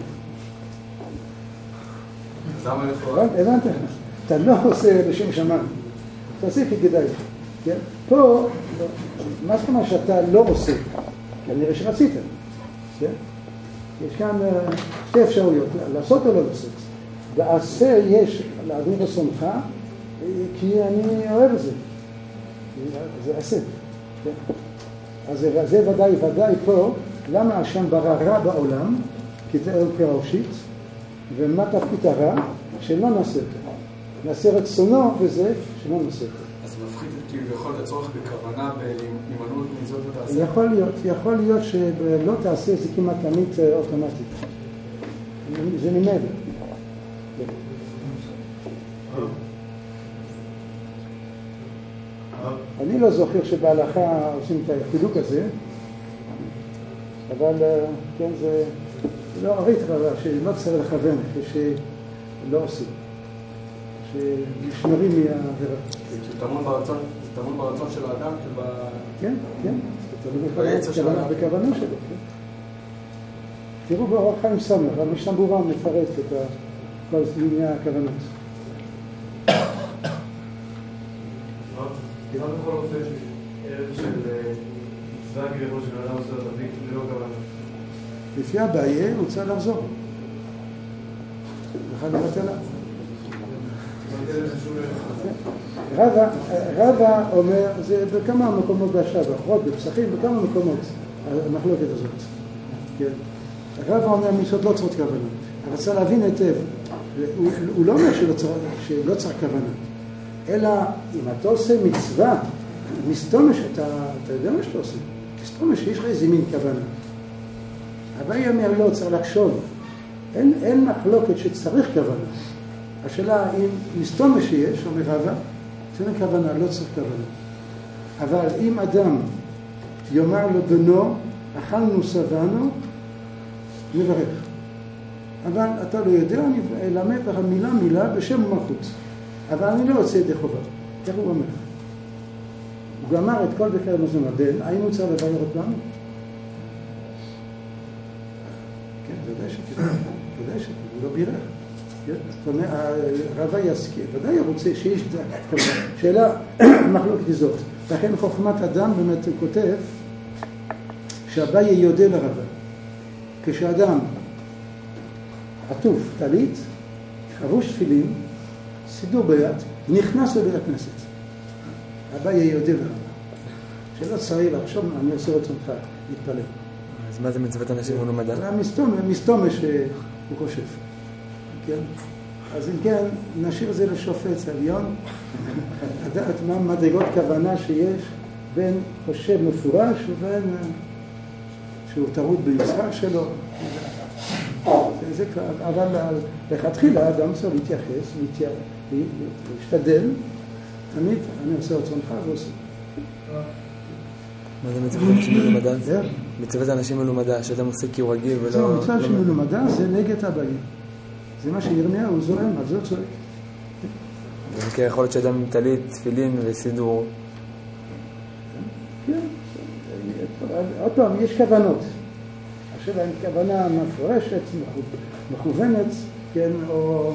Speaker 3: למה לכאורה?
Speaker 1: הבנת? אתה לא עושה בשם שמיים. אתה עושה כדאי. כן? פה, מה זאת אומרת שאתה לא עושה? כנראה שרצית. כן? יש כאן שתי אפשרויות, לעשות או לא לעשות. ועשה יש להעביר רצונך, כי אני אוהב את זה. זה עשה. כן? אז זה ודאי פה, למה השם ברא רע בעולם, כי זה אלוקי ראשית, ומה תפקיד הרע? שלא נעשה אותו. נעשה רצונו וזה שלא נעשה אותו.
Speaker 3: אז זה מפחית כביכול לצורך בכוונה בהימנעות מזאת לא תעשה?
Speaker 1: יכול להיות שלא תעשה זה כמעט תמיד אוטומטית. זה ממילא. אני לא זוכר שבהלכה עושים את החילוק הזה, אבל כן זה לא הראית רבה שלא צריך לכוון כשלא עושים, שנשמרים מהעבירה.
Speaker 3: זה טמון ברצון של האדם?
Speaker 1: כן, בכוונה שלו. תראו באורח חיים סמר, המשנה ברורה מפרט את כל מיני הכוונות.
Speaker 8: כמה בכל אופן ערב של מצווה גרבו של אדם עושה תבליק ללא כוונה?
Speaker 1: לפי הבעיה הוא צריך לחזור. לכן לבטלה. רבא אומר, זה בכמה מקומות בהשעה, באחרות, בפסחים, בכמה מקומות המחלוקת הזאת. רבא אומר מצוות לא צריך כוונה. אבל צריך להבין היטב, הוא לא אומר שלא צריך כוונה. אלא אם אתה עושה מצווה, מסתומש, אתה יודע מה שאתה עושה? מסתומש, יש לך איזה מין כוונה. הבעיה אומר לא, צריך לחשוב. אין מחלוקת שצריך כוונה. השאלה אם מסתומש שיש, אומר רבא, זה אין כוונה, לא צריך כוונה. אבל אם אדם יאמר לו בנו, אכלנו שבענו, נברך. אבל אתה לא יודע, אני אלמד לך מילה בשם מלכות. אבל אני לא רוצה ידי חובה. איך הוא אומר? הוא גמר את כל בקר מזון הדין, היינו צריך לבאר אותנו? כן, ודאי שכן, הוא לא בירך. הרבא יזכיר, ודאי רוצה שיש שאלה מחלוקת זאת. לכן חוכמת אדם באמת הוא כותב שהבאי יודה לרבא. כשאדם עטוף טלית, חבוש תפילין, סידור ביד, נכנס לבית הכנסת. הבאי יודה לרבא. שלא צריך לחשוב, אני עושה רצונך, להתפלל.
Speaker 6: אז מה זה מצוות אנשים מלומדה?
Speaker 1: מסתומש שהוא חושב. כן? אז אם כן, נשאיר את זה לשופט עליון, לדעת מה מדרגות כוונה שיש בין חושב מפורש ובין שהוא טרוד ביצחק שלו. אבל לכתחילה האדם צריך להתייחס, להשתדל, תמיד אני עושה רצונך ועושה.
Speaker 6: מה זה מצוות אנשים מלומדה? מצוות אנשים מלומדה, שאדם עושה כי הוא רגיל ולא...
Speaker 1: זהו, מצוות אנשים מלומדה זה נגד הבעיה. זה מה שירמיה, הוא זורם, אז זה צועק.
Speaker 6: כי יכול להיות שאדם עם טלית, תפילין וסידור.
Speaker 1: כן. עוד פעם, יש כוונות. השאלה עם כוונה מפורשת, מכוונת, כן, או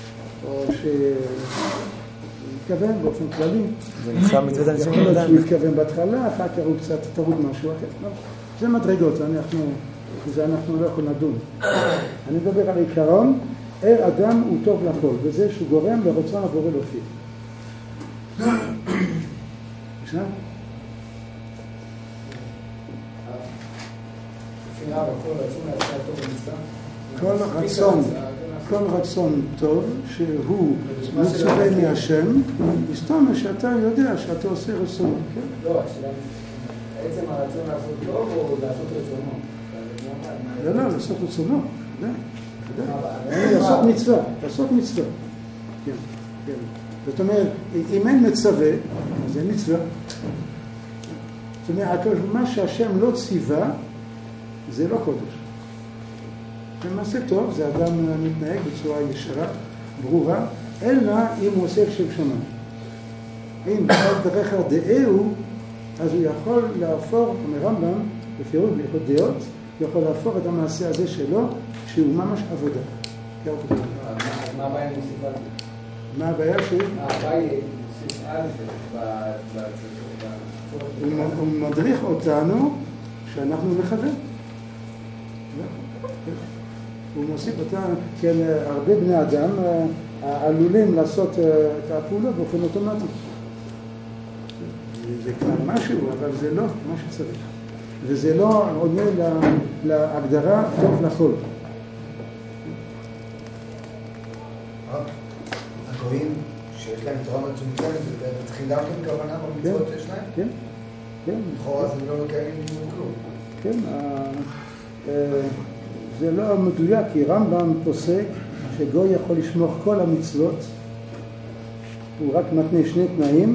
Speaker 1: מתכוון באופן כללי.
Speaker 6: זה נחשב מצוות אנשים
Speaker 1: יכול להיות
Speaker 6: עדיין.
Speaker 1: שהוא מתכוון בהתחלה, אחר כך הוא קצת טרוד משהו אחר. זה מדרגות, זה אנחנו לא יכולים לדון. אני מדבר על עיקרון, אדם הוא טוב לכל, וזה שהוא גורם לרצון הבורא להופיע. עכשיו? כל רצון טוב שהוא מצווה מהשם, מסתום שאתה יודע שאתה עושה רצונו.
Speaker 3: לא, עצם הרצון לעשות טוב או לעשות רצונו?
Speaker 1: לא, לעשות רצונו. לעשות מצווה. זאת אומרת, אם אין מצווה, אז אין מצווה. זאת אומרת, מה שהשם לא ציווה, זה לא קודש. זה מעשה טוב, זה אדם מתנהג בצורה ישרה, ברורה, אלא אם הוא עושה שם שמיים. אם דרך דאהו, אז הוא יכול להפוך, מרמב"ם, בפירוש בהלכות דעות, הוא יכול להפוך את המעשה הזה שלו, שהוא ממש עבודה.
Speaker 3: מה הבעיה עם מוסיפה?
Speaker 1: מה הבעיה שהוא?
Speaker 3: הבעיה היא מוסיפה
Speaker 1: הוא מדריך אותנו שאנחנו נכוון. הוא מוסיף אותנו, כן, הרבה בני אדם עלולים לעשות את הפעולה באופן אוטומטי. זה כבר משהו, אבל זה לא מה שצריך. וזה לא עונה להגדרה טוב לכל.
Speaker 3: הגויים שיש להם תורה מצומצמת, צריכים גם כן כוונה במצוות שיש להם?
Speaker 1: כן, כן.
Speaker 3: לכאורה זה לא מקיימים כלום.
Speaker 1: כן, זה לא מדויק, כי רמב"ם פוסק שגוי יכול לשמור כל המצוות, הוא רק מתנה שני תנאים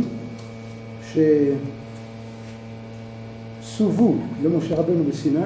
Speaker 1: שסובו למשה רבנו בסיני,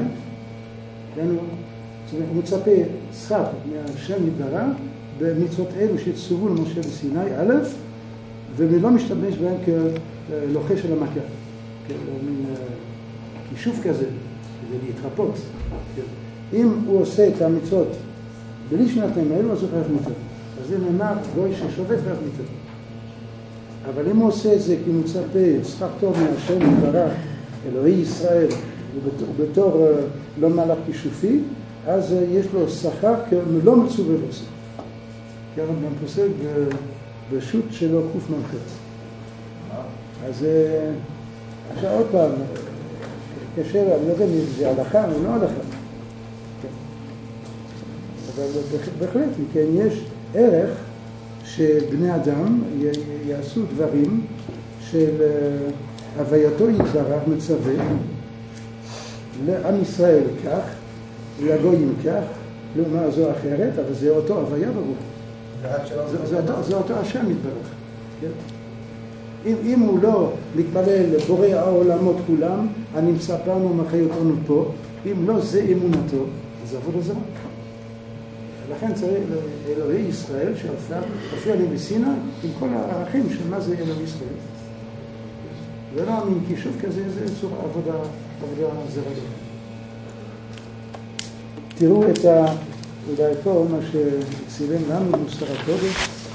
Speaker 1: הוא מצפה שכר מהשם יתברך במצוות אלו שסובו למשה בסיני, א', ולא משתמש בהם כלוחש של המכה, כמין כישוף כזה, כדי להתרפות. אם הוא עושה את המצוות בלי שנתיים האלו, אז הוא חייב מיתה. אז זה נאמר גוי ששובת חייב מיתה. אבל אם הוא עושה את זה כי הוא מצפה שכר טוב מהשם יתברך, אלוהי ישראל, ובתור לא מהלך כישופי, אז יש לו שכר לא מצווה ועושה. כי הרמב"ם פוסק בשו"ת שלו קוף מנחת. אז עכשיו עוד פעם, קשה, אני לא יודע אם זה הלכה או לא הלכה. אבל בהחלט, כן, יש ערך שבני אדם יעשו דברים של הווייתו יתברך מצווה לעם ישראל כך, לגויים כך, לאומה זו אחרת, אבל זה אותו הוויה ברור. זה אותו השם יתברך. אם הוא לא מתפלל לבורא העולמות כולם, הנמצא בנו ומחיה אותנו פה, אם לא זה אמונתו, אז עבודה זרה. לכן צריך אלוהי ישראל שהופיע לי בסיני עם כל הערכים של מה זה אלוהי ישראל. ולא מין כישוף כזה, זה צורה עבודה זרה. תראו את אולי פה מה שצילם לנו מוסר הקודש.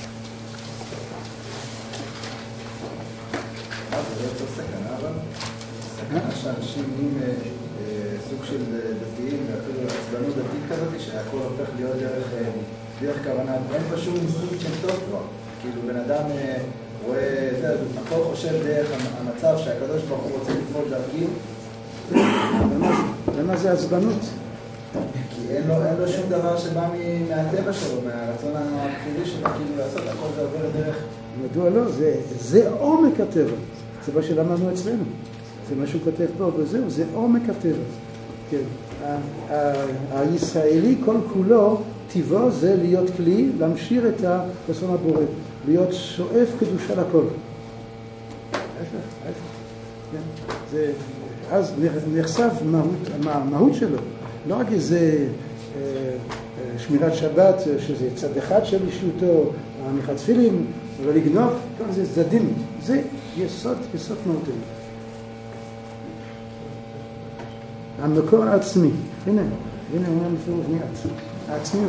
Speaker 3: זה לא אותו סכנה, אבל סכנה שאנשים עם סוג של דתיים, ואפילו עצבנות דתית כזאת, שהכל הופך להיות דרך כוונה. אין פה שום סוג של טוב כבר. כאילו בן אדם רואה, הכל חושב דרך המצב שהקדוש ברוך הוא רוצה לפעול דרכי.
Speaker 1: למה זה עצבנות?
Speaker 3: כי אין לו שום דבר שבא מהטבע שלו, מהרצון הפנימי שלו, כאילו לעשות, הכל זה עובר דרך.
Speaker 1: מדוע לא? זה עומק הטבע. זה מה שלמדנו אצלנו. זה מה שהוא כותב פה וזהו, זה עומק הטבע. כן. הישראלי כל כולו, טבעו זה להיות כלי, להמשיך את הרצון הבורא, להיות שואף קדושה לכל. ההפך. כן. אז נחשף המהות שלו. לא רק איזה שמירת שבת, שזה צד אחד של אישיותו, עריכת תפילין, אבל לגנוב, כל זה צדדים. זה יסוד מהותנו. המקור העצמי. הנה, הנה הוא אומר בפירוש מיד, העצמיות.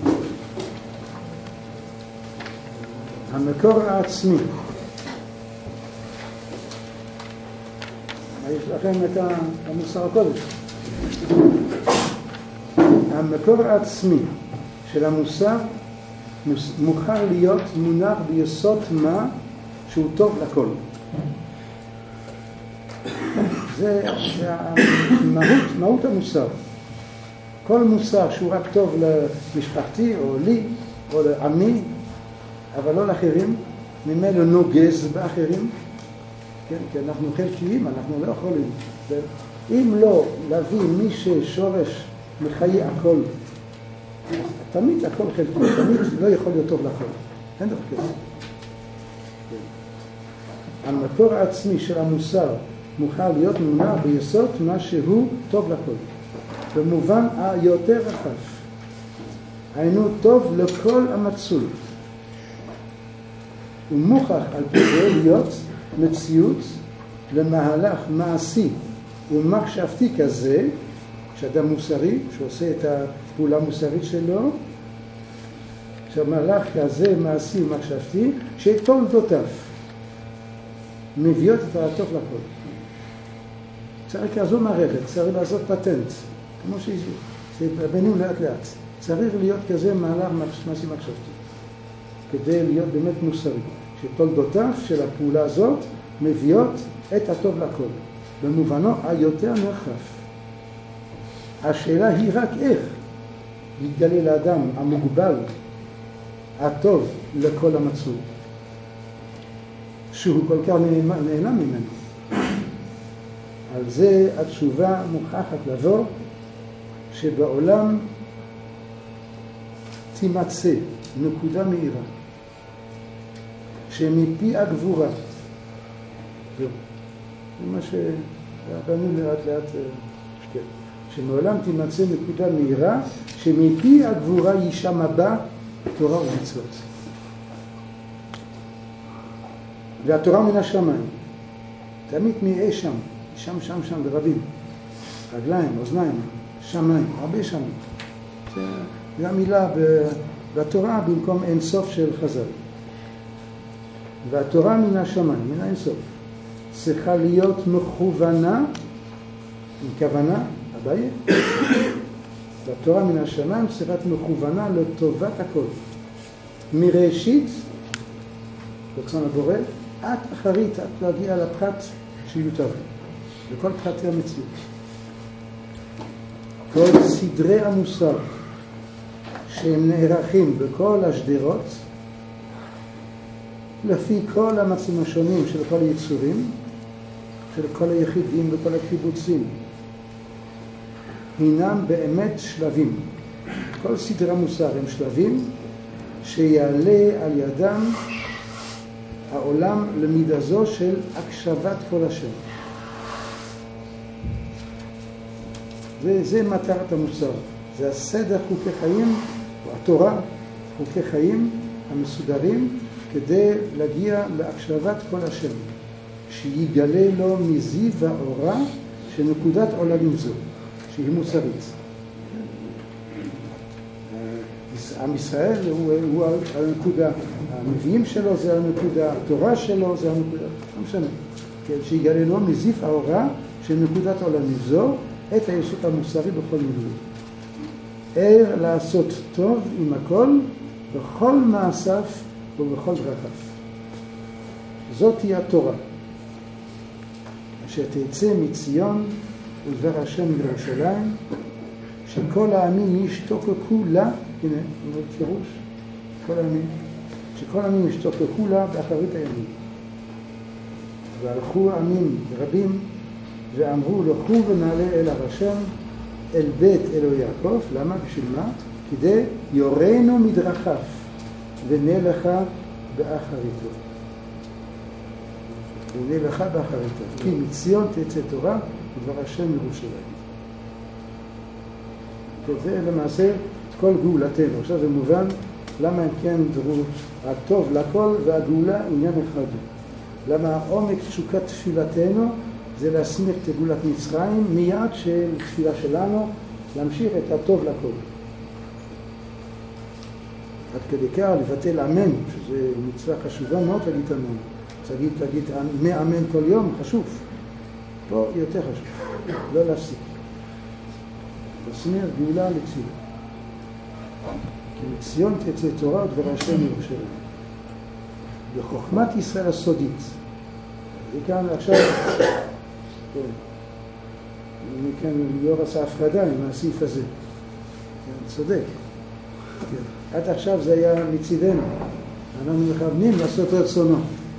Speaker 1: המקור העצמי. יש לכם את המוסר הקודש. המקור העצמי של המוסר מוכר להיות מונח ביסוד מה שהוא טוב לכל. זה מהות המוסר. כל מוסר שהוא רק טוב למשפחתי או לי או לעמי, אבל לא לאחרים, ממילא נוגז באחרים, כן? כי אנחנו חלקיים, אנחנו לא יכולים. אם לא להביא מי ששורש מחיי הכל, תמיד הכל חלקי, תמיד לא יכול להיות טוב לכל. אין דבר כזה. המקור העצמי של המוסר מוכר להיות מונח ביסוד מה שהוא טוב לכל. במובן היותר רחב. היינו טוב לכל המצוי. הוא מוכח על פי זה להיות מציאות למהלך מעשי ומחשבתי כזה, שאדם מוסרי, שעושה את הפעולה המוסרית שלו, שהמהלך כזה מעשי ומחשבתי, שתולדותיו מביאות את הטוב לכל. צריך כזו מערכת, צריך לעשות פטנט, כמו שבנינו לאט לאט. צריך להיות כזה מהלך מעשי מחשבתי, כדי להיות באמת מוסרי. שתולדותיו של הפעולה הזאת מביאות את הטוב לכל, במובנו היותר נרחב. השאלה היא רק איך יתגלה לאדם המוגבל הטוב לכל המצוי, שהוא כל כך נהנה ממנו. על זה התשובה מוכרחת לבוא, שבעולם תימצא נקודה מהירה, שמפי הגבורה, זה מה שבנו לאט לאט, שמעולם תימצא נקודה מהירה, שמפי הגבורה יישמע בה תורה ומצוות. והתורה מן השמיים, תמיד מאי שם, שם ברבים, רגליים, אוזניים, שמיים, הרבה שמיים. זה המילה בתורה במקום אין סוף של חז"ל. והתורה מן השמיים, מן האין סוף, צריכה להיות מכוונה, עם כוונה, הבעיה. והתורה מן השמיים צריכה להיות מכוונה לטובת הכל. מראשית, רצון הבורא, עד אחרית, עד להגיע לפרט שיותר, לכל פרטי המציאות. כל סדרי המוסר שהם נערכים בכל השדרות, לפי כל המצבים השונים של כל היצורים, של כל היחידים וכל הקיבוצים, הינם באמת שלבים. כל סדרי המוסר הם שלבים שיעלה על ידם העולם למידה זו של הקשבת כל השם. זה מטרת המוסר. זה הסדר חוקי חיים, או התורה, חוקי חיים המסודרים, כדי להגיע להקשבת כל השם, שיגלה לו מזיו האורה של נקודת עולמים זו, שהיא מוסרית. עם ישראל הוא הנקודה, הנביאים שלו זה הנקודה, התורה שלו זה הנקודה, לא משנה. שיגלה לו מזיו האורה של נקודת עולמים זו, את היסוד המוסרי בכל מילוי. ער לעשות טוב עם הכל, בכל מעשיו ובכל דרכיו. זאת היא התורה, אשר תצא מציון ודבר השם בירושלים, שכל העמים ישתוקקו לה, הנה, פירוש, כל העמים, שכל העמים ישתוקקו לה באחרית הימים. והלכו עמים רבים ואמרו, לכו ונעלה אל הר השם, אל בית אלוהי יעקב. למה? בשביל מה? כדי יורנו מדרכיו ונלכה באחריתו. ונלכה באחריתו. כי מציון תצא תורה ודבר השם ירושלים. זה למעשה כל גאולתנו. עכשיו זה מובן למה כן דרוש הטוב לכל והגאולה עניין אחד. למה עומק תשוקת תפילתנו זה להסמיך את גאולת מצרים מיד של תפילה שלנו, להמשיך את הטוב לכל. עד כדי כך לבטל אמן, שזה מצווה חשובה מאוד להגיד אמן. תגיד מאמן כל יום, חשוב. פה יותר חשוב, לא להפסיק. בסמר גאולה לציון. כי מציון תצא תורה ודבר השם ירושלים. בחוכמת ישראל הסודית. וכאן עכשיו, מכאן ליאור עשה הפרדה עם הסעיף הזה. צודק. עד עכשיו זה היה מצידנו. אנחנו מכוונים לעשות רצונו.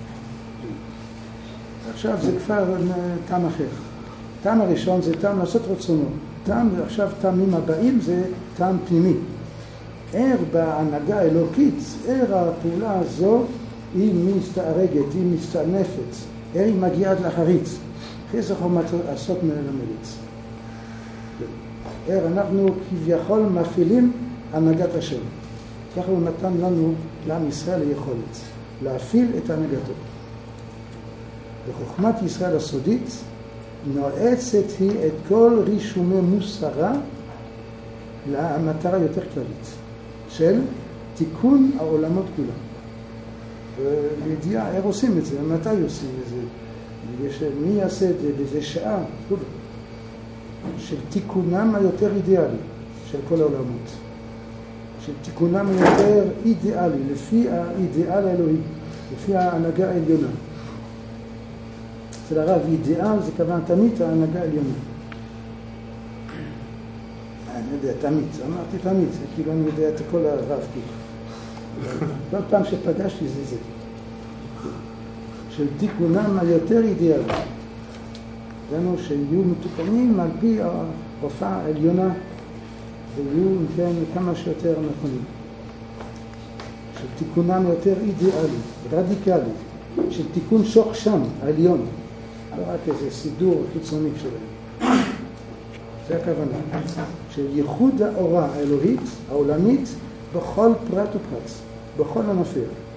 Speaker 1: עכשיו זה כבר טעם אחר. טעם הראשון זה טעם לעשות רצונו. עכשיו טעמים הבאים זה טעם פנימי. ער בהנהגה האלוקית, ער הפעולה הזו היא מסתערגת, היא מסתענפת, ער היא מגיעה עד לאחרית. אחרי זה יכולים לעשות מלמדת. ער אנחנו כביכול מפעילים הנהגת השם. ככה הוא נתן לנו, לעם ישראל, היכולת להפעיל את הנהגתו. בחוכמת ישראל הסודית נועצת היא את כל רישומי מוסרה למטרה יותר כללית של תיקון העולמות כולם. ולידיעה, איך עושים את זה? מתי עושים את זה? מי יעשה את זה? באיזה שעה? של תיקונם היותר אידיאלי של כל העולמות. של תיקונם היותר אידיאלי, לפי האידיאל האלוהי, לפי ההנהגה העליונה. אצל הרב אידיאל זה כוון תמיד ההנהגה העליונה. אני יודע, תמיד, אמרתי תמיד, זה כאילו אני יודע את כל הרב כאילו. כל פעם שפגשתי זה. של תיקונם היותר אידיאלי. דנו שיהיו מתוקנים על פי ההופעה העליונה, ויהיו כן כמה שיותר נכונים. של תיקונם יותר אידיאלי, רדיקלי, של תיקון שורשם העליון, לא רק איזה סידור חיצוני שלהם. זה הכוונה. של ייחוד האורה האלוהית, העולמית, בכל פרט ופרט, בכל ענפיה.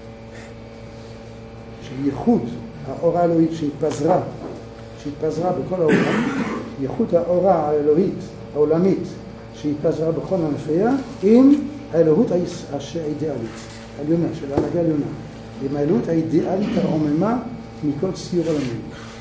Speaker 1: של ייחוד האורה האלוהית שהתפזרה בכל העולם, ייחוד האורה האלוהית, העולמית, שהתפזרה בכל ענפיה, עם האלוהות האידיאלית, העליונה, של ההנהגה העליונה. עם האלוהות האידיאלית הרוממה מכל ציור עולמי.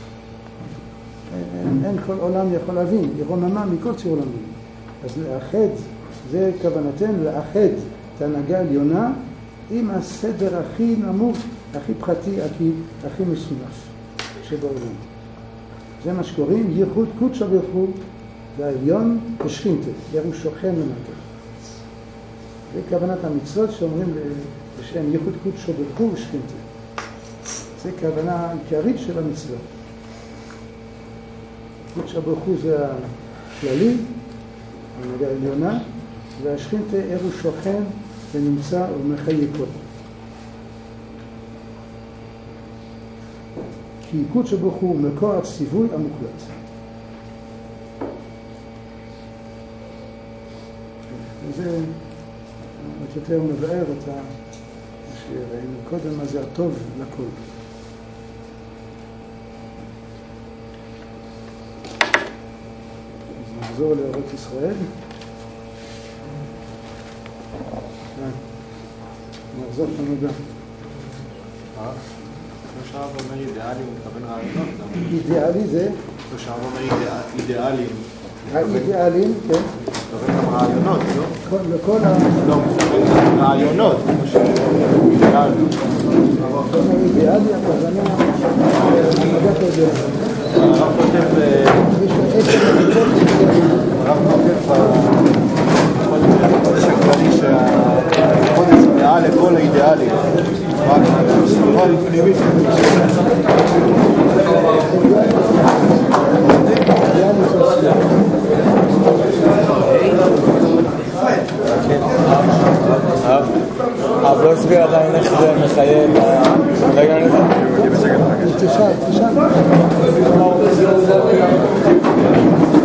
Speaker 1: אין כל עולם יכול להבין, היא רוממה מכל ציור עולמי. אז לאחד, זה כוונתנו, לאחד את ההנהגה העליונה עם הסדר הכי נמוך, הכי פרטי, הכי מסונף שבעולם. זה מה שקוראים ייחוד קודשא ברוך הוא לעליון ושכינתה, הוא שוכן למטה. זה כוונת המצוות שאומרים בשם ייחוד קודשא ברוך הוא ושכינתה. זה כוונה העיקרית של המצוות. קודשא ברוך הוא זה הכללי, ההנהגה העליונה, והשכינתה הוא שוכן ונמצא ומחיה פה. כי קודשא ברוך הוא מקור הציווי המוחלט. וזה יותר מבאר את מה שראינו קודם, מה זה הטוב לכל. אז נחזור לארץ ישראל. נחזור למדע.
Speaker 7: כשהרב אומר אידיאלי, הוא מתכוון רעיונות.
Speaker 1: אידיאלי זה?
Speaker 7: כשהרב אומר אידיאלים.
Speaker 1: האידיאלים, כן.
Speaker 7: מתכוון גם רעיונות, לא?
Speaker 1: לכל
Speaker 7: לא, מתכוון רעיונות.
Speaker 1: אידיאלי, הכוונה, המדע כזה.
Speaker 7: הרב כותב... בחודש הכללי שהחודש מעל לכל האידיאלים. רק ספירה פנימית.
Speaker 6: אז לא הסביר עדיין איך זה מחייב רגע לזה?
Speaker 1: תשאל